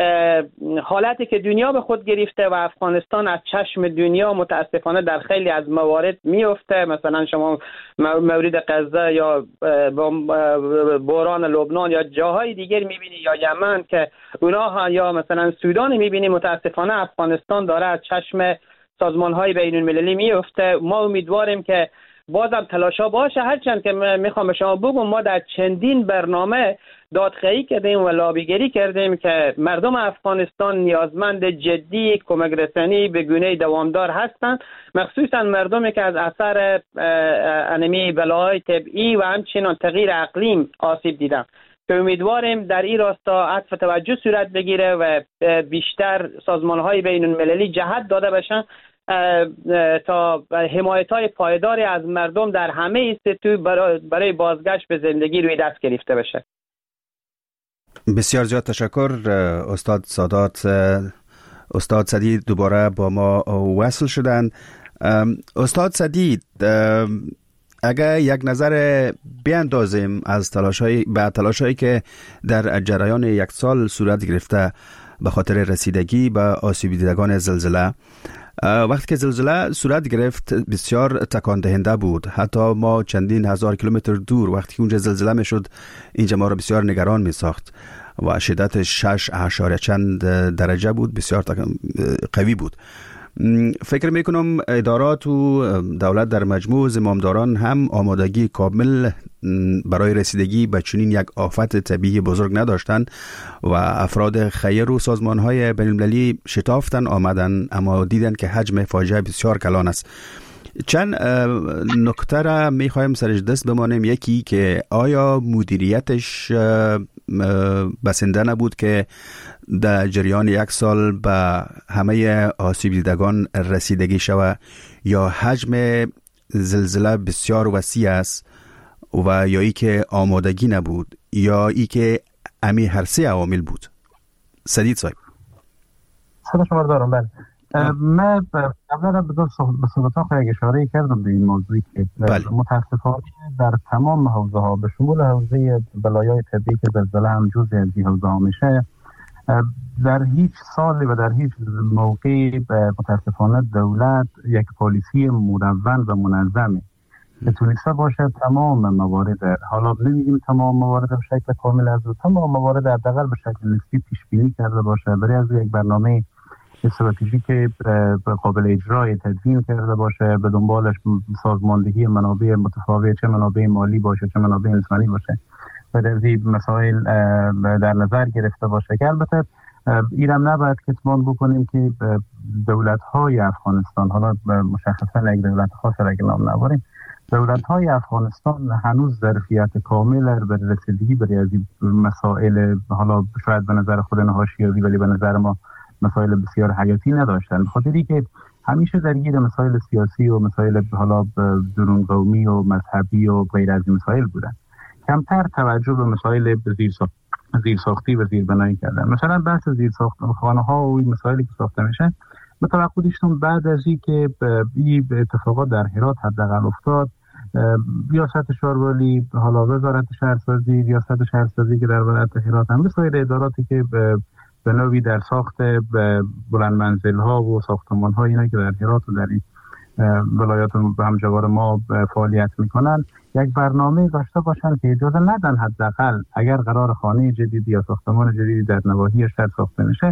حالتی که دنیا به خود گرفته و افغانستان از چشم دنیا متاسفانه در خیلی از موارد میفته، مثلا شما مورد غزه یا بحران لبنان یا جاهای دیگر میبینی یا یمن که اونا یا مثلا سودان میبینی، متاسفانه افغانستان داره از چشم سازمان‌های بین‌المللی میفته. ما امیدواریم که بازم تلاشا باشه، هرچند که میخوام به شما بگم ما در چندین برنامه دادخواهی کردیم و لابیگری کردیم که مردم افغانستان نیازمند جدی کمک رسانی به گونه دوامدار هستند، مخصوصا مردمی که از اثر انمی بلاهای طبیعی و همچنین تغییر اقلیم آسیب دیدن، که امیدواریم در این راستا عطف توجه صورت بگیره و بیشتر سازمان‌های بین‌المللی جهت داده بشن تا حمایت‌های پایداری از مردم در همه سطوح برای بازگشت به زندگی روی دست گرفته بشه. بسیار زیاد تشکر استاد سادات. استاد سدید دوباره با ما وصل شدند. استاد سدید، اگر یک نظر بیاندازیم از تلاش‌هایی که در جریان یک سال صورت گرفته به خاطر رسیدگی به آسیب دیدگان زلزله، وقتی که زلزله صورت گرفت بسیار تکان دهنده بود. حتی ما چندین هزار کیلومتر دور وقتی که اونجا زلزله میشد اینجا ما را بسیار نگران می ساخت و شدت 6 چند درجه بود، بسیار قوی بود. فکر میکنم ادارات و دولت در مجموع زمامداران هم آمادگی کامل برای رسیدگی به چنین یک آفت طبیعی بزرگ نداشتند و افراد خیر و سازمان‌های بین‌المللی شتافتن آمدن، اما دیدن که حجم فاجعه بسیار کلان است. چند نکته را میخوایم سرش دست بمانیم. یکی که آیا مدیریتش بسنده نبود که در جریان یک سال به همه آسیب دیدگان رسیدگی شود، یا حجم زلزله بسیار وسیع است و یا ای که آمادگی نبود یا ای که امی هر سه عوامل بود؟ سدید صاحب. صدا شما رو دارم. بله. من قبلا به صحبت‌ها خیلی اشاره کردم به این موضوعی که متاسفانه در تمام حوزه ها به شمول حوزه بلایای طبیعی که زلزله هم جزء از این حوزه ها میشه، در هیچ سالی و در هیچ موقعی متاسفانه دولت یک پالیسی مدون و منظمی که تونسته باشه تمام موارد، حالا نمیگیم تمام موارد به شکل کامل، از تمام موارد حداقل به شکل نسبی پیش بینی کرده باشه، برای از یک برنامه استراتژیک که قابل اجرای تدوین کرده باشه، به دنبالش سازماندهی منابع متفاوت، چه منابع مالی باشه چه منابع انسانی باشه، و در این مسائل در نظر گرفته باشه. که البته اینم نباید کتمان بکنیم که دولت‌های افغانستان، حالا مشخصا یک دولت خاص را که نام نبریم، دولت‌های افغانستان هنوز ظرفیت کامل برای رسیدگی برای از این مسائل، حالا شاید به نظر خود حاشیه‌ای ولی به نظر ما مسائل بسیار حیاتی نداشتن، به خاطری که همیشه درگیر مسائل سیاسی و مسائل حالا درون قومی و مذهبی و غیر از این مسائل بودن. کمتر توجه به مسائل زیرساختی و زیربنایی کردن. مثلا بحث زیرساخت خانه‌ها و این مسائلی که ساخته میشه، متوقع داشتم بعد از اینکه این اتفاقات در هرات حداقل افتاد، ریاست شهروالی، حالا وزارت شهرسازی، ریاست شهرسازی که در ولایت هرات هم، سایر اداراتی که به نوعی در ساخت بلند منزل ها و ساختمان ها اینا که در هرات و در این ولایات همجوار ما فعالیت میکنن، یک برنامه داشته باشن که اجازه ندن حداقل اگر قرار خانه جدید یا ساختمان جدیدی در نواحی شهر ساخته میشه،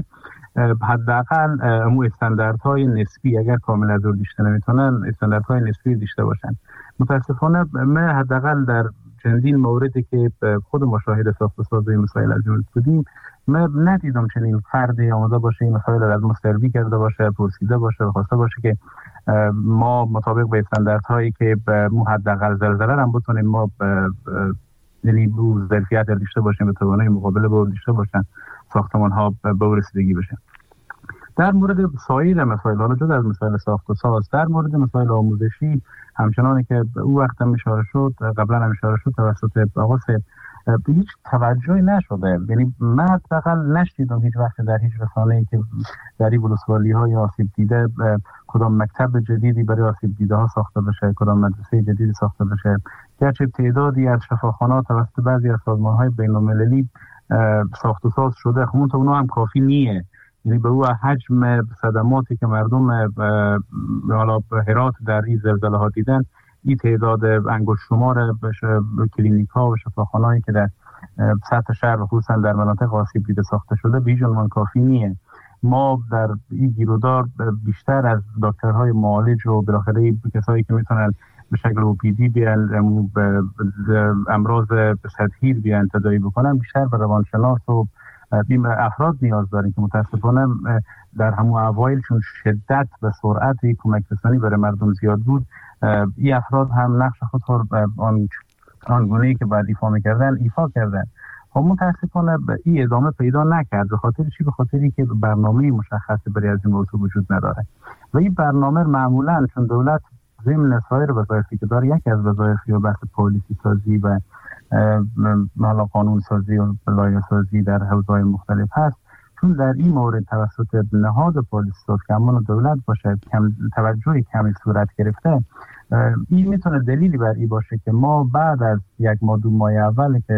حداقل استانداردهای نسبی، اگر کامل از اون دیشته نمیتونن، استانداردهای نسبی دیشته باشن. متاسفانه من حداقل در چندین موردی که خود مشاهده ساخت و سازی مسائل از این بودیم، من ندیدم چنین فردی آماده باشه این مسائل از ما سروی کرده باشه، پرسیده باشه و خواسته باشه که ما مطابق به استانداردهایی که حداقل زلزله هم بتونیم ما یعنی ظرفیت داشته باشیم، به توانایی مقابله با داشته باشن ساختمان ها به رسیدگی بشن. در مورد سایر مسائل، حالا جدا از مسائل ساخت و ساز، در مورد مسائل آموزشی همچنانی که او وقت هم اشاره شد، قبلا هم اشاره شد توسط آقا سید، به هیچ توجهی نشده. یعنی من حداقل نشنیدم هیچ وقت در هیچ رسانه‌ای که در این ولسوالی‌های آسیب دیده کدام مکتب جدیدی برای آسیب دیده ها ساخته بشه، کدام مدرسه جدیدی ساخته بشه. گرچه تعدادی از شفاخانه‌ها توسط بعضی از سازمان‌های بین‌المللی ساخت و ساز شده، خب اون هم کافی نیه. یعنی به او حجم صدماتی که مردم حالا هرات در این زلزله ها دیدن، این تعداد انگشت شمار کلینیک ها و شفاخانه‌ای که در سطح شهر و خصوصا در مناطق آسیب دیده ساخته شده به هیچ عنوان کافی نیه. ما در این گیرودار بیشتر از دکترهای معالج و بالاخره کسایی که میتونن به شکل اوپیدی بیان امراض سطحی بیان تداوی بکنن، بیشتر به روانشناس و این افراد نیاز داریم که متاسفانه در همون اوایل چون شدت و سرعت کمک رسانی برای مردم زیاد بود، این افراد هم نقش خود آن گونه‌ای که باید ایفا کردن. خب متاسفانه این ادامه پیدا نکرد. به خاطر چی؟ به خاطری که برنامه مشخصی برای از این موضوع وجود نداره و این برنامه معمولا چون دولت ضمن سایر وظایفی که داره، یکی از وظایفی و بحث پالیسی سازی و حالا قانون سازی و لایحه سازی در حوزه‌های مختلف هست، چون در این مورد توسط نهاد پالیسی ساز که امان دولت باشه توجهی کمی صورت گرفته، این میتونه دلیلی بر این باشه که ما بعد از یک ماه دو ماه اول که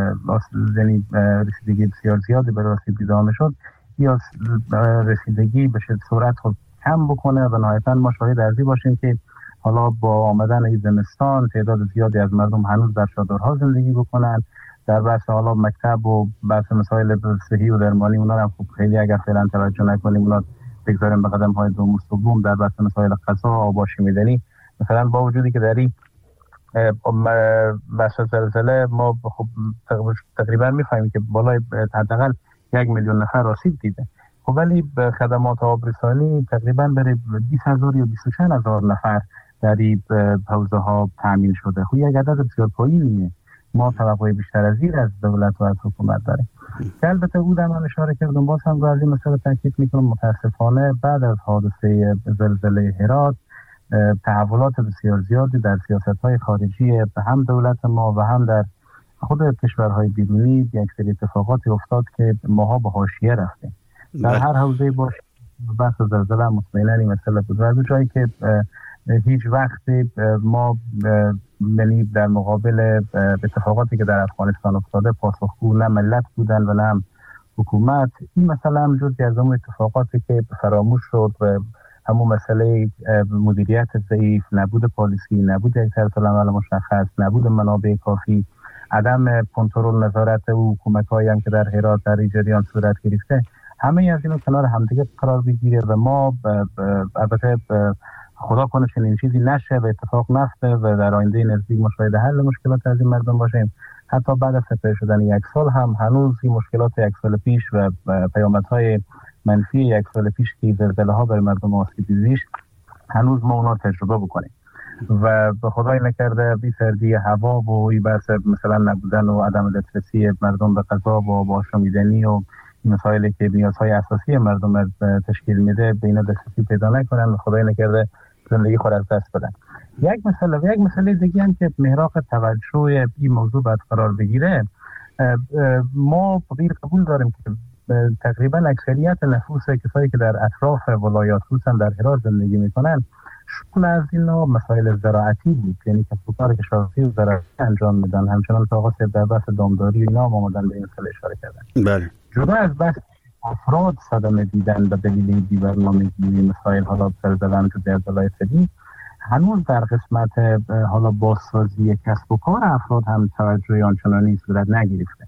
رسیدگی بسیار زیادی برای آسیب دیده شد، یا رسیدگی به صورت خود کم بکنه و نهایتاً ما شاهد از این باشیم که حالا با آمدن این زمستان تعداد زیادی از مردم هنوز در چادرها زندگی بکنن. در بحث حالا مکتب و بحث مسائل صحی و درمانی اونا هم خوب خیلی اگر فعلا توجه نکنیم، اونا بگذاریم به قدم های دوم و سوم. در بحث مسائل غذا، آب و آشامیدنی، مثلا با وجودی که در این بحث زلزله ما خب تقریبا می‌فهمیم که بالای حداقل 1 میلیون نفر آسیب دیده، خب ولی به خدمات آبرسانی تقریبا برای 20,000 یا 24,000 نفر در این حوزه ها تامین شده. خب یک عدد بسیار پایینیه. ما توقع بیشتر از این از دولت و از حکومت داریم. که البته او در من اشاره کردم، باز هم از این مسئله تاکید میکنم، متاسفانه بعد از حادثه زلزله هرات تحولات بسیار زیادی در سیاست‌های خارجی هم دولت ما و هم در خود کشورهای بیرونی یک سری اتفاقاتی افتاد که ماها به حاشیه رفتیم. در هر حوزه باشه بحث زلزله مطمئنا این مسئله بود و جایی که هیچ وقتی ما یعنی در مقابل اتفاقاتی که در افغانستان افتاده پاسخگو نه ملت بودن و نه حکومت. این مسئله هم جزئی از اون اتفاقاتی که فراموش شد و همون مسئله مدیریت ضعیف، نبود پالیسی، نبود یک طرزالعمل مشخص، نبود منابع کافی، عدم کنترل نظارت و حکومت‌هایی هم که در هرات در این جریان صورت گرفته، همه از اینا کنار همدیگه قرار بگیره و ما البته خدا کنه چنین چیزی نشه و اتفاق نیفته و در آینده نزدیک مشاهده حل مشکلات از این مردم باشیم. حتی بعد از سپری شدن یک سال هم هنوز این مشکلات یک سال پیش و پیامدهای منفی یک سال پیش که زلزله ها بر مردم آسیب دیدش هنوز ما اونا تجربه بکنیم و به خدای نکرده بی سردی هوا و این بحث مثلا نبودن و عدم دسترسی مردم به غذا و آشامیدنی و مسائلی که نیازهای اساسی مردم تشکیل میده به اینا دسترسی پیدا نکنن و خدای نکرده زندگی خود از دست بدن. یک مسئله دیگه هم که محراق توجه این موضوع باید قرار بگیره، ما غیر قبول داریم که تقریبا اکثریت نفوس کسایی که در اطراف ولایات خصوصا در هرات زندگی میکنن شغل از اینا مسائل زراعتی بود، یعنی کسب و کار کشاورزی و زراعتی انجام میدن. همچنان که آقا سید در بحث دامداری و اینا آمدن به این مسئله اشاره کردن. بله. جدا از بحث افراد صدمه دیدن به دلیل بی‌برنامگی مسائل حالا زلزله تو در ولایت هنوز در قسمت حالا بازسازی کسب و کار افراد هم توجه آنچنانی صورت نگرفته.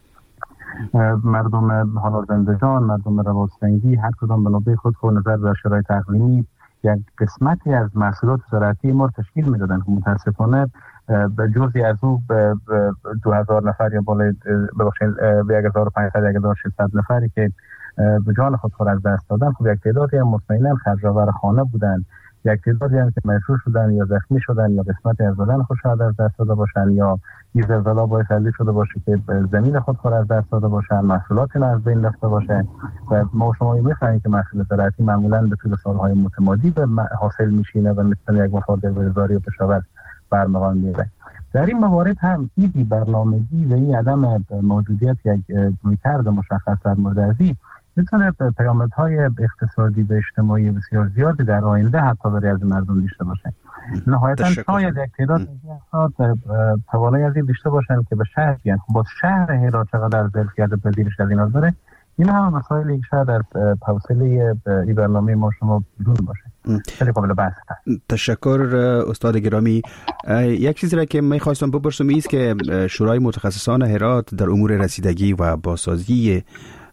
مردم حالا زندجان، مردم رواستنگی هر کدام به نوبه خود با نظر به شرایط اقلیمی یک قسمتی از محصولات زراعتی ما تشکیل میدادن که متاسفانه به جزئی از او 2000 نفر یا بالای ببخشید 1500 1600 نفری که به جان خود از دست دادن، خب یک تعدادی هم مطمئنا خرج‌آور خانه بودن، یک تعدادی هم که مجروح شدن یا زخمی شدن یا قسمتی از بدن خود از دست داده باشن یا این زلزله باعث شده باشه که زمین خود از دست داده باشن، محصولاتی از بین رفته باشه و ما شما می‌فهمید که محصول زراعتی معمولاً به طول سال‌های متمادی به حاصل میشینه و مثل یک مصادره وزاری و کشاورز برمغان میره. در این موارد هم این برنامه‌ریزی و این عدم موجودیت یک رویکرد مشخص در مورد ازی میتونه پیامدهای اقتصادی و اجتماعی بسیار زیادی در آینده حتی برای از مردم داشته باشه. نهایتاً شاید یک تعداد افراد توانایی از این داشته باشن که به شهر بیان. خب با شهر هرات چقدر ظرفیت پذیرش از اینا داره، این هم مسائلی که شاید از حوصله این برنامه ما شما بدون باشه. خیلی قابل بحث. تشکر استاد گرامی. یک چیزی را که من خواستم بپرسم است که شورای متخصصان هرات در امور رسیدگی و بازسازی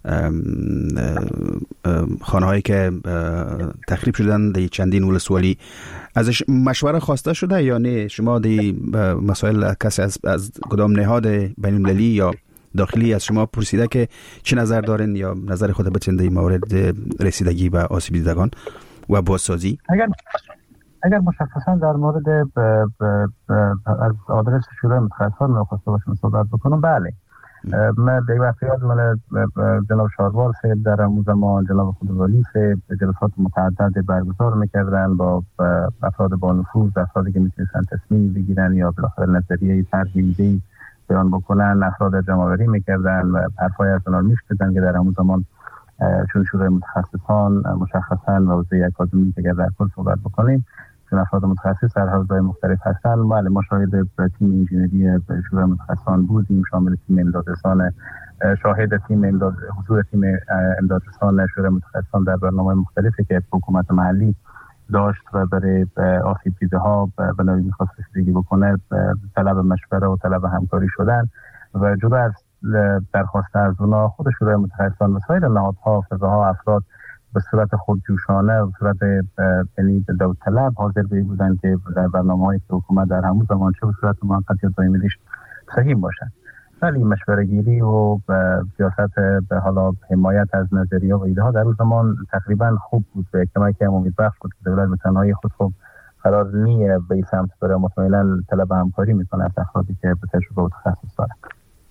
خانه‌هایی که تخریب شدن در چندین ولسوالی ازش مشوره خواسته شده یا نه؟ شما دی مسائل کسی از کدام نهاد بین‌المللی یا داخلی از شما پرسیده که چه نظر دارین یا نظر خود بتین در مورد رسیدگی و آسیب دیدگان و بازسازی؟ اگر مشخصا در مورد از آدرس شورای متخصصان می‌خواسته باشم صحبت بکنم، بله. من در وقتیات من جناب شاروار سید در همون زمان جناب خودوالی سید جلسات متعدد برگزار میکردن با افراد با نفوذ، افرادی که میتونستن تصمیم بگیرن یا بالاخره نظریه طرحی بیان بکنن، افراد جمع‌آوری میکردن و حرفای از اونها میشنیدن که در همون زمان چون شورای متخصصان مشخصا و حوزه اکادمی که در کل صحبت بکنیم چون افراد متخصص در حوزه‌های مختلف هستن، ما شاهد تیم انجینری شورای متخصصان بودیم، شامل تیم امدادرسان، شاهد تیم امداد، حضور تیم امدادرسان شورای متخصصان در برنامه‌های مختلفی که حکومت محلی داشت و برای آسیب دیده‌ها به نوعی می‌خواست رسیدگی بکنه، طلب مشوره و طلب همکاری شدن و جدا از درخواست از اونا خود شورای متخصصان و سایر نهادها، فضاها، افراد به صورت خودجوشانه و صورت یعنی داوطلب حاضر بودن که در برنامه‌های که حکومت در همون زمان چه به صورت موقت یا دائمی داشت صحیح باشن. ولی مشوره گیری و سیاست به حالا حمایت از نظریه و ایده ها در اون زمان تقریبا خوب بود و کمکی هم امیدبخش بود که دولت به تنهایی خود خب قرار نیه به این سمت بره، مطمئنا طلب همکاری میکنه از افرادی که به تجربه و تخصص دارن.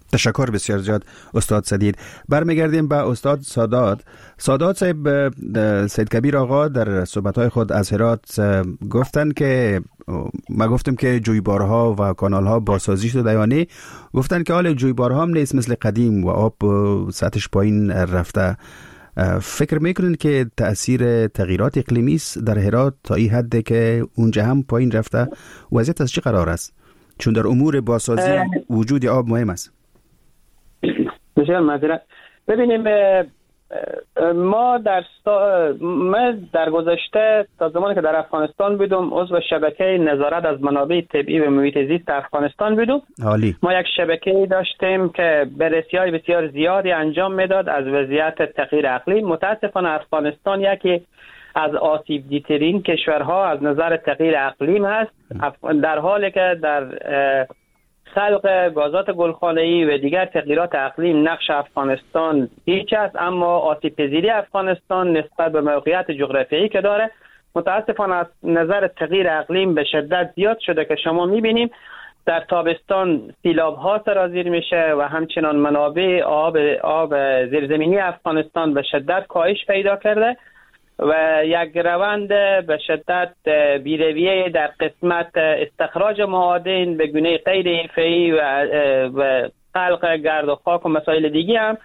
تشکر بسیار زیاد استاد سدید. برمیگردیم به استاد سادات صاحب. سید کبیر آقا در صحبت‌های خود از هرات گفتن که ما گفتم که جویبارها و کانال‌ها بازسازی شده یا نه، گفتن که حال جویبارها هم نیست مثل قدیم و آب سطحش پایین رفته. فکر میکنین که تأثیر تغییرات اقلیمی است در هرات تا این حد که اونجا هم پایین رفته؟ وضعیت از چه قرار است؟ چون در امور بازسازی وجود آب مهم است. بسیار معذرت. ببینیم ما در گذشته تا زمانی که در افغانستان بودم عضو شبکه نظارت از منابع طبیعی و محیط زیست در افغانستان بودم. عالی. ما یک شبکه داشتیم که بررسی‌های بسیار زیادی انجام میداد از وضعیت تغییر اقلیم. متاسفانه افغانستان یکی از آسیب دیدترین کشورها از نظر تغییر اقلیم هست، در حالی که در خلق گازات گلخانه‌ای و دیگر تغییرات اقلیم نقش افغانستان هیچ است، اما آسیب پذیری افغانستان نسبت به موقعیت جغرافیایی که داره متاسفانه از نظر تغییر اقلیم به شدت زیاد شده که شما می‌بینیم در تابستان سیلاب‌ها سرازیر میشه و همچنان منابع آب زیرزمینی افغانستان به شدت کاهش پیدا کرده و یک روند به شدت بیرویه در قسمت استخراج معادن به گونه غیر حرفه‌ای و خلق گرد و خاک و مسائل دیگه هم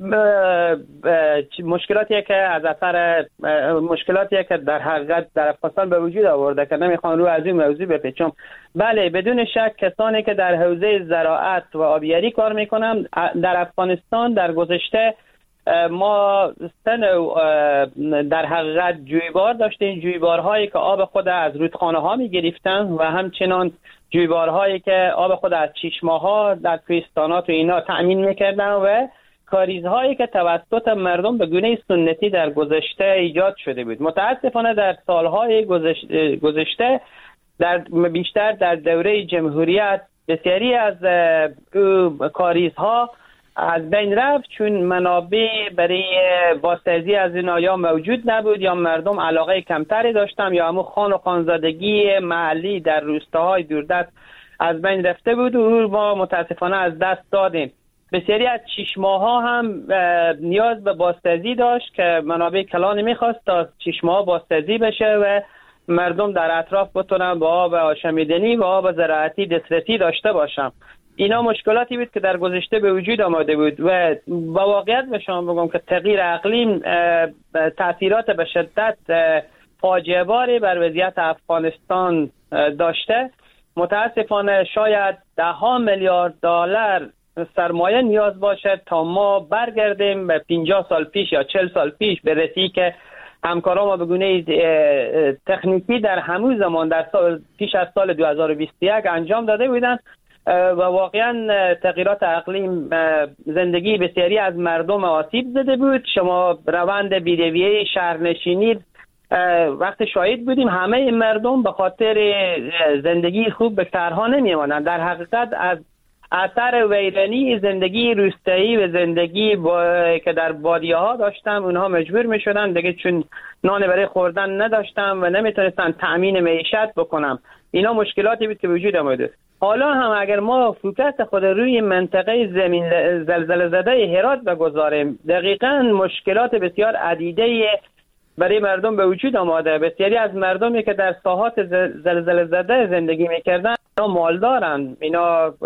مشکلاتی که از اثر مشکلاتی که در حقیقت در افغانستان به وجود آورده که نمیخوان رو از این موضوع بپیچم. بله بدون شک کسانی که در حوزه زراعت و آبیاری کار میکنن در افغانستان در گذشته ما در حقیقت جویبار داشتیم، جویبارهایی که آب خود از رودخانه ها می گرفتن و همچنان جویبارهایی که آب خود از چشمه ها در کوهستانات و اینا تأمین میکردن و کاریزهایی که توسط مردم به گونه سنتی در گذشته ایجاد شده بود. متاسفانه در سالهای گذشته بیشتر در دوره جمهوریت بسیاری از کاریزها از بین رفت چون منابع برای بازسازی از اینا یا موجود نبود یا مردم علاقه کمتری داشتن یا همون خان و خانزادگی محلی در روستاهای دوردست از بین رفته بود و ما متاسفانه از دست دادیم. بسیاری از چشمه ها هم نیاز به بازسازی داشت که منابع کلان میخواست تا چشمه ها بازسازی بشه و مردم در اطراف بتونن با آب آشامیدنی و آب زراعتی دسترسی داشته باشن. اینا مشکلاتی بود که در گذشته به وجود آمده بود و با واقعیت به شما بگم که تغییر اقلیم تأثیرات به شدت فاجعه باری بر وضعیت افغانستان داشته. متاسفانه شاید $10 میلیارد سرمایه نیاز باشه تا ما برگردیم به 50 سال پیش یا 40 سال پیش برسی که همکاران ما به گونه تکنیکی در همون زمان در پیش از سال 2021 انجام داده بودند و واقعا تغییرات اقلیم زندگی بسیاری از مردم آسیب زده بود. شما روند بیرویه شهرنشینی وقت شاهد بودیم، همه مردم به خاطر زندگی خوب به شهرها نمی‌مانند. در حقیقت از اثر ویرانی زندگی روستایی و زندگی که در بادیه ها داشتن اونها مجبور می شدن دیگه چون نان برای خوردن نداشتن و نمیتونستن تأمین معیشت بکنن. اینا مشکلاتی بود که وجود آمده. حالا هم اگر ما فوکس خود روی منطقه زمین زلزله زده هرات بگذاریم دقیقاً مشکلات بسیار عدیده برای مردم به وجود آمده. بسیاری از مردمی که در ساحات زلزله زده زندگی میکردن اینا مالدارن، اینا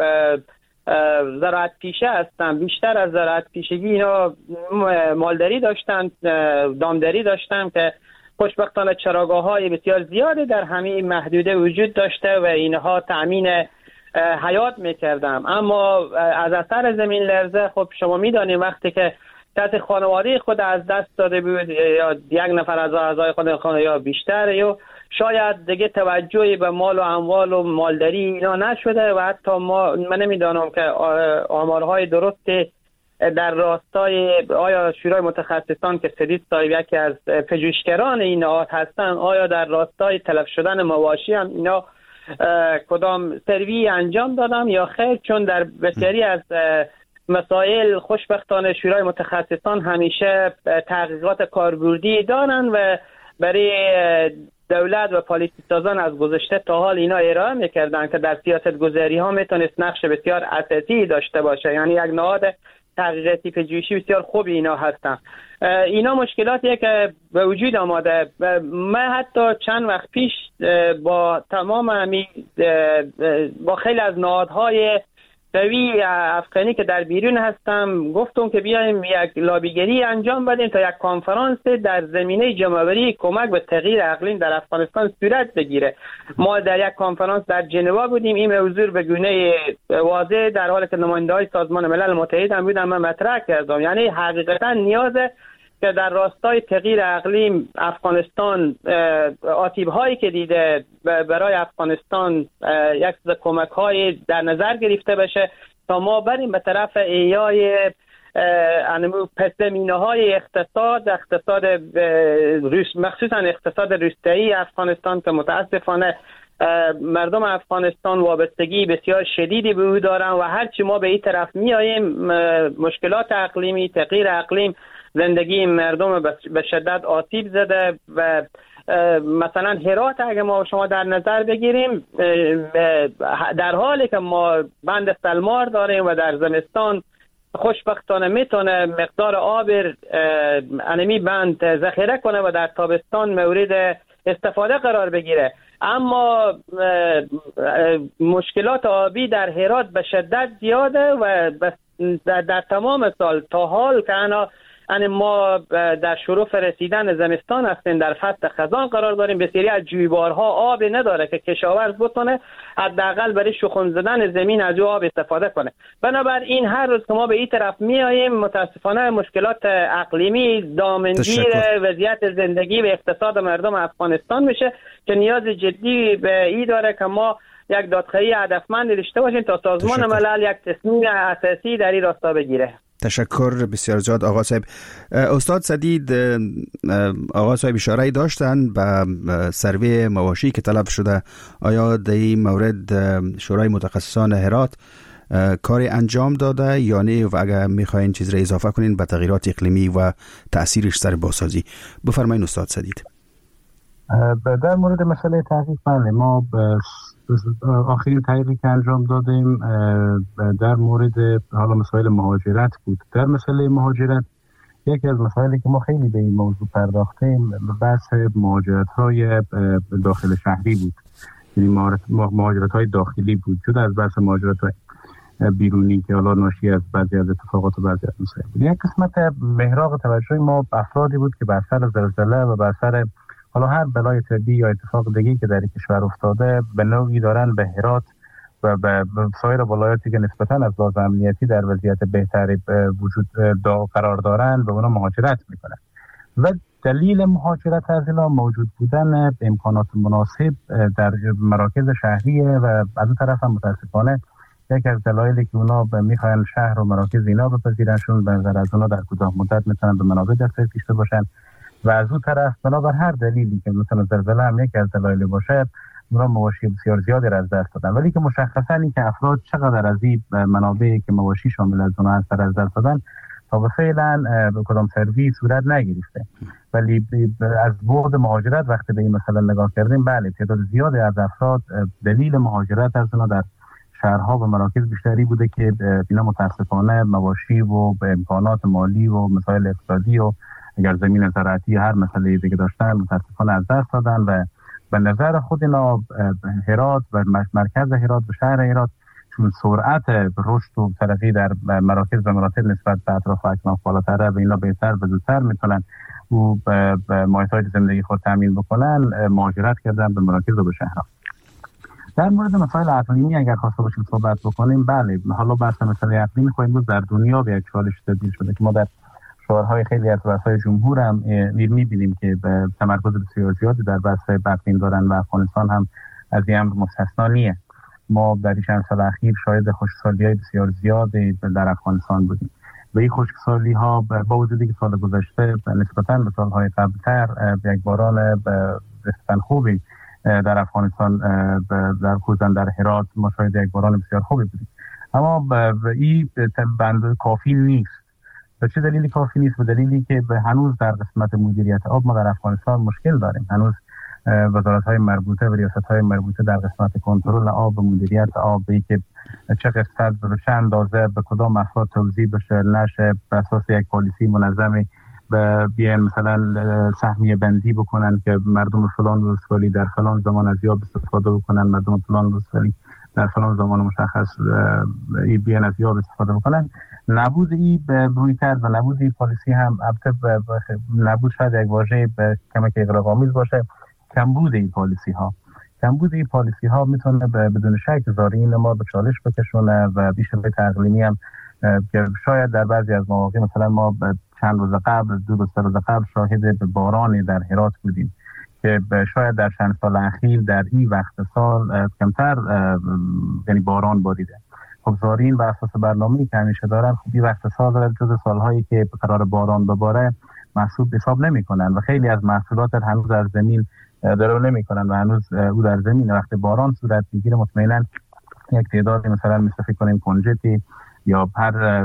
زراعت پیشه هستن، بیشتر از زراعت پیشگی اینا مالداری داشتن، دامداری داشتن که خوشبختانه چراگاه‌های بسیار زیادی در همین محدوده وجود داشته و اینها تأمین حیات میکردن. اما از اثر زمین لرزه خب شما میدانید وقتی که کسی خانواده خود از دست داده بود یا یک نفر از اعضای خانواده یا بیشتر یا شاید دیگه توجهی به مال و اموال و مالداری اینا نشده و حتی من نمیدانم که آمارهای درستی در راستای آیا شورای متخصصان که سدید صاحب یکی از پژوهشگران این نهاد هستن آیا در راستای تلف شدن مواشی هم اینا کدام سروی انجام دادم یا خیر، چون در بسیاری از مسائل خوشبختانه شورای متخصصان همیشه تحقیقات کاربردی دارن و برای دولت و پالیسی سازان از گذشته تا حال اینا ارائه میکردن که در سیاست گذاری ها میتونست نقش بسیار اساسی داشته باشه، یعنی یک نهاد تحقیقاتی پژوهشی بسیار خوب اینا هستن. اینا مشکلاتیه که به وجود آمده. من حتی چند وقت پیش با تمام با خیلی از نهادهای قوی افغانی که در بیرون هستم گفتم که بیایم یک لابیگری انجام بدیم تا یک کنفرانس در زمینه جمع‌آوری کمک به تغییر اقلیم در افغانستان صورت بگیره. ما در یک کنفرانس در ژنوا بودیم، این موضوع به گونه واضح در حالی که نماینده‌های سازمان ملل متحد هم بودن من مطرح کردم. یعنی حقیقتا نیازه که در راستای تغییر اقلیم افغانستان آسیب‌هایی که دیده برای افغانستان یک کمک‌های در نظر گرفته بشه تا ما بریم به طرف ایای پس‌زمینه‌های اقتصاد مخصوصا اقتصاد روستایی افغانستان که متاسفانه مردم افغانستان وابستگی بسیار شدیدی به او دارن و هرچی ما به این طرف میاییم مشکلات اقلیمی، تغییر اقلیم زندگی مردم به شدت آسیب زده. و مثلا هرات اگه ما شما در نظر بگیریم در حالی که ما بند سلمار داریم و در زمستان خوشبختانه میتونه مقدار آب انمی بند ذخیره کنه و در تابستان مورد استفاده قرار بگیره، اما مشکلات آبی در هرات به شدت زیاده و در تمام سال تا حال که ما در شروع رسیدن زمستان هستیم، در فصل خزان قرار داریم، بسیاری از جویبارها آب نداره که کشاورز بتونه حداقل برای شخم زدن زمین از آب استفاده کنه. بنابراین هر روز که ما به این طرف میاییم متاسفانه مشکلات اقلیمی دامنگیر وضعیت زندگی و اقتصاد مردم افغانستان میشه که نیاز جدی به این داره که ما یک دادخواهی هدفمند داشته باشیم تا سازمان ملل یک تصمیم اساسی در این راستا بگیره. تشکر بسیار زیاد آقا صاحب. استاد سدید، آقا صاحب اشاره داشتن به سروی مواشی که طلب شده. آیا در این مورد شورای متخصصان هرات کاری انجام داده یا نه و اگر میخواین چیز را اضافه کنین به تغییرات اقلیمی و تأثیرش سر بازسازی؟ بفرمایید استاد سدید. در مورد مسئله تحقیق بله، ما آخرین تحقیقی که انجام دادیم در مورد حالا مسائل مهاجرت بود. در مسئله مهاجرت یکی از مسائلی که ما خیلی به این موضوع پرداختیم بحث مهاجرت‌های داخل شهری بود، یعنی مهاجرت‌های داخلی بود، جدا از بحث مهاجرت‌های بیرونی که حالا ناشی از بعضی از اتفاقات و بعضی از مسائل بود. یک قسمت محراق توجه ما افرادی بود که بر اثر زلزله و بر اثر حالا هر بلای طبیعی یا اتفاق دیگه‌ای که در کشور افتاده به نوعی دارن به هرات و به سایر ولایاتی که نسبتاً از لحاظ امنیتی در وضعیت بهتری وجود قرار دارن به اونا مهاجرت میکنن و دلیل مهاجرت از اینا موجود بودن امکانات مناسب در مراکز شهریه و از اون طرف هم متاسفانه یکی از دلایلی که اونا میخواین شهر و مراکز اینا بپذیرنشون به نظر از اونا در کوتاه مدت میتونن به منابع دسترسی داشته باشن و از اون طرف بنابر هر دلیلی که مثلا زلزله هم یکی از دلایل باشه اونا مواشی بسیار زیادی را از دست دادن، ولی که مشخصا این که افراد چقدر از این منابعی که مواشی شامل از اونها هست از دست دادن تا به فعلا به کدام سروی صورت نگرفته. ولی از بعد مهاجرت وقتی به این مسئله نگاه کردیم بله تعداد زیادی از افراد دلیل مهاجرت از اونها در شهرها و مراکز بیشتری بوده که اینا متاسفانه مواشی و به امکانات مالی و مسائل اقتصادی و اگر زمین زراعتی هر مسئله دیگه داشتن متاسفانه از دست دادن و به نظر خود اینا هرات و مرکز هرات و شهر هرات چون سرعت رشد و ترقی در مراکز و مراتب نسبت به اطراف اکناف بالاتره و اینا بهتر و زودتر میتونن و به محیط‌های زندگی خود تامین بکنن مهاجرت کردن به مراکز و به شهرها. در مورد مسائل اقلیمی اگر خواسته باشیم صحبت بکنیم بله حالا بحث مسئله اقلیمی خو امروز در دنیا به یک چالش تبدیل شده که ما در شعارهای خیلی از رؤسای جمهور هم می‌بینیم که به تمرکز بسیار زیادی در بحث اقلیم دارن و افغانستان هم از این امر مستثنا نیه. ما در چند سال اخیر شاهد خشکسالی‌های بسیار زیادی در افغانستان بودیم و این خشکسالی‌ها با وجودی که سال گذشته نسبتاً به سال‌های قبل‌تر یک باران بسیار خوبی در افغانستان در خصوصاً در هرات ما شاهد یک باران بسیار خوبی بودیم، اما این بند کافی نیست. به چه دلیلی کافی نیست؟ به دلیلی که هنوز در قسمت مدیریت آب ما در افغانستان مشکل داریم. هنوز وزارت‌های مربوطه و ریاست‌های مربوطه در قسمت کنترل آب و مدیریت آبی که چه قسمت به چه اندازه به کدام افراد توزیع بشه نشه، بر اساس یک پالیسی منظمی بیان مثلا سهمیه بندی بکنن که مردم فلان ولسوالی در فلان زمان از یاب استفاده بکنن، مردم فلان ولسوالی در فلان زمان مشخص بیان از یاب استفاده بکنن. نبود این روی کرد و نبود این پالیسی هم البته نبود شاید یک واژه کمک اغراق‌آمیز باشه، کمبود این پالیسی ها میتونه بدون شک زارعین ما به چالش بکشونه و بیشتر اقلیمی هم که شاید در بعضی از مواقع مثلا ما چند روز قبل 2-3 روز قبل شاهد بارانی در هرات بودیم که شاید در چند سال اخیر در این وقت سال کمتر یعنی باران باریده. خب زارعین بر اساس برنامه‌ای که همیشه دارن خب این وقت سال جز سالهایی که قرار باران بباره محسوب حساب نمی‌کنن و خیلی از محصولات هنوز در زمین درو نمی‌کنن و هنوز او در زمین وقت باران صورت میگیره مطمئنا یک تعدادی مثلا مثل فکر کنیم کنجتی یا هر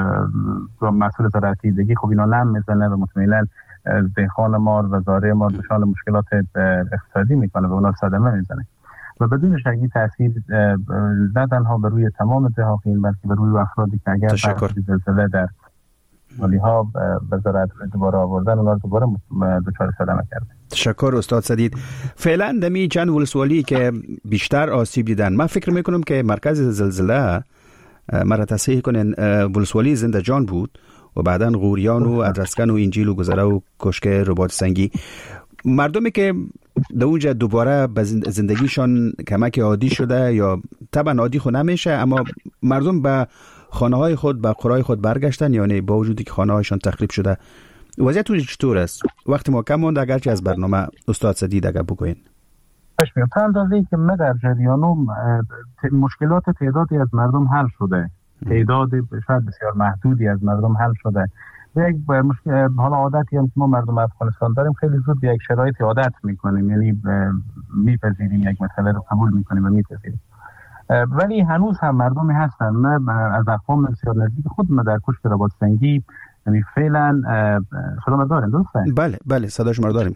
محصول زراعتی دیگه خب اینا نم میزنه و مطمئنا دهقان ما و زارع ما دچار مشکلات اقتصادی میکنه و اونا صدمه میزنه و بدون شک این تاثیر نه تنها بر روی تمام دهقان بلکه بر روی افرادی که اگر زلزله در مالی‌ها به زراعت دوباره آوردن اونا دوباره دچار صدمه کرده. تشکر استاد سدید. فعلا دمی چند ولسوالی که بیشتر آسیب دیدن، من فکر میکنم که مرکز زلزله مرا تصحیح کنین ولسوالی زندجان بود و بعداً غوریان و ادرسکن و انجیل و گذره و کشک رباط سنگی. مردمی که در اونجا دوباره به زندگیشان کمک عادی شده یا طبعا عادی خود نمیشه، اما مردم به خانه های خود به قرای خود برگشتن یا نه با وجودی که خانه هایشان تخریب شده؟ وضعیت اونجا چطور است؟ وقتی ما کم مونده اگرچه از برنامه استاد سدید اگر بگوین. تا اندازه‌ای که من در جریانم مشکلات تعدادی از مردم حل شده، تعداد شاید بسیار محدودی از مردم حل شده. یک مشکل حالا عادتی هم که ما مردم افغانستان داریم خیلی زود به یک شرایطی عادت میکنیم، یعنی میپذیریم یک مسئله رو قبول میکنیم و میپذیریم. ولی هنوز هم مردمی هستن. من از اقوام بسیار نزدیک خود من در کشک رباط سنگی یعنی فعلا صدا داریم درسته؟ بله صدا شما داریم.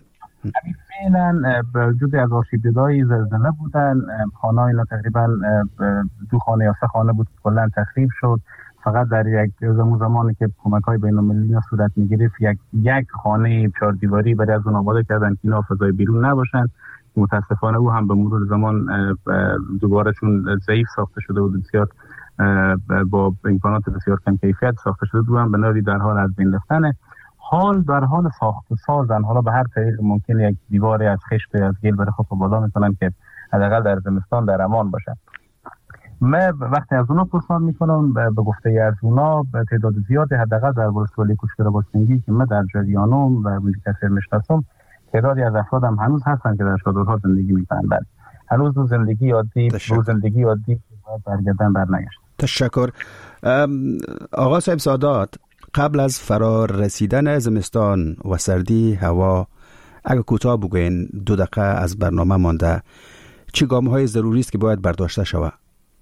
فعلا به وجود از آسیب‌دیدهای زلزله بودن، خانه اینا تقریبا 2 خانه یا 3 خانه بود کلا تخریب شد. فقط در یک زمانی که کمک‌های بین‌المللی صورت می‌گرفت یک خانه 4 دیواری برای از اون آماده کردن که اینا فضای بیرون نباشن. متاسفانه او هم به مرور زمان دوباره چون ضعیف ساخته شده و بسیار با امکانات بسیار کم کیفیت ساخته شده بود هم به نوعی در حال از بین رفتنه. حال در حال ساخت و سازن، حالا به هر طریق ممکن یک دیواری از خشت از گل بره خود بالا میکنن که حداقل در زمستان در امان باشن. من وقتی از اونا پرسان میکنم به گفته از اونا به تعداد زیادی حداقل در ولسوالی کشک رباط سنگی که من در جریانم و کثیر میشناسم تعدادی از افراد هم هنوز هستن که در چادرها زندگی میکنن. بله هنوز زندگی عادی برگردن برنگشت. تشکر. آقا صاحب سادات، قبل از فرار رسیدن زمستان و سردی هوا اگه کوتاه بگوین 2 دقیقه از برنامه مانده، چه گام‌های ضروری است که باید برداشته شود؟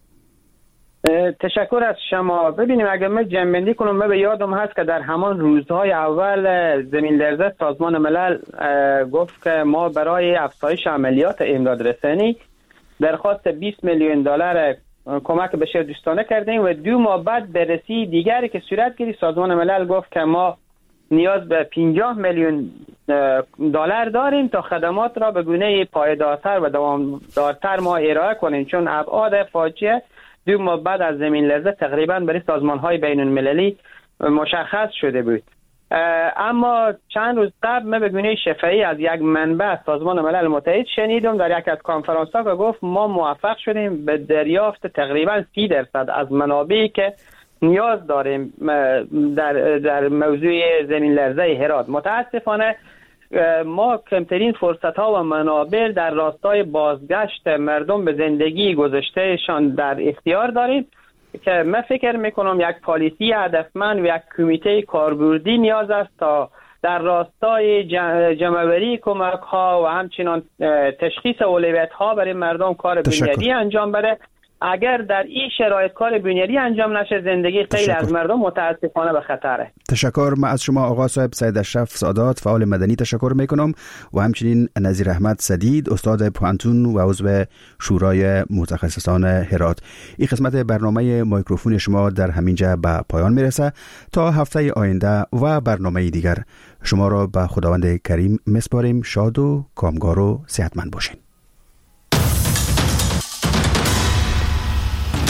تشکر از شما. ببینیم اگر من جمع‌بندی کنم، من به یادم هست که در همان روزهای اول زمین لرزه سازمان ملل گفت که ما برای افزایش عملیات امدادرسانی درخواست 20 میلیون دلار کمک بشر دوستانه کردیم و 2 ماه بعد بررسی دیگری که صورت گرفت سازمان ملل گفت که ما نیاز به 50 میلیون دلار داریم تا خدمات را به گونه پایدارتر و دوامدارتر ما ارائه کنیم، چون ابعاد فاجعه 2 ماه بعد از زمین لرزه تقریبا برای سازمان‌های بین‌المللی مشخص شده بود. اما چند روز قبل من به گونه شفاهی از یک منبع سازمان ملل متحد شنیدم در یک از کنفرانس‌ها که گفت ما موفق شدیم به دریافت تقریبا 30% از منابعی که نیاز داریم در موضوع زمین لرزه هرات. متاسفانه ما کمترین فرصت‌ها و منابع در راستای بازگشت مردم به زندگی گذشتهشان در اختیار داریم که من فکر میکنم یک پالیسی هدفمند و یک کمیته کاربردی نیاز است تا در راستای جمع‌آوری کمک‌ها و همچنان تشخیص اولویت‌ها برای مردم کار بنیادی انجام بده اگر در این شرایط کار بنیادی انجام نشه زندگی خیلی از مردم متاسفانه به خطره. تشکر. من از شما آقا صاحب سید اشرف سادات فعال مدنی تشکر میکنم و همچنین نظیر احمد سدید استاد پوانتون و عضو شورای متخصصان هرات. این قسمت برنامه مایکروفون شما در همینجا به پایان میرسه. تا هفته آینده و برنامه دیگر شما را به خداوند کریم میسپاریم. شاد و کامگار و صحتمند باشین.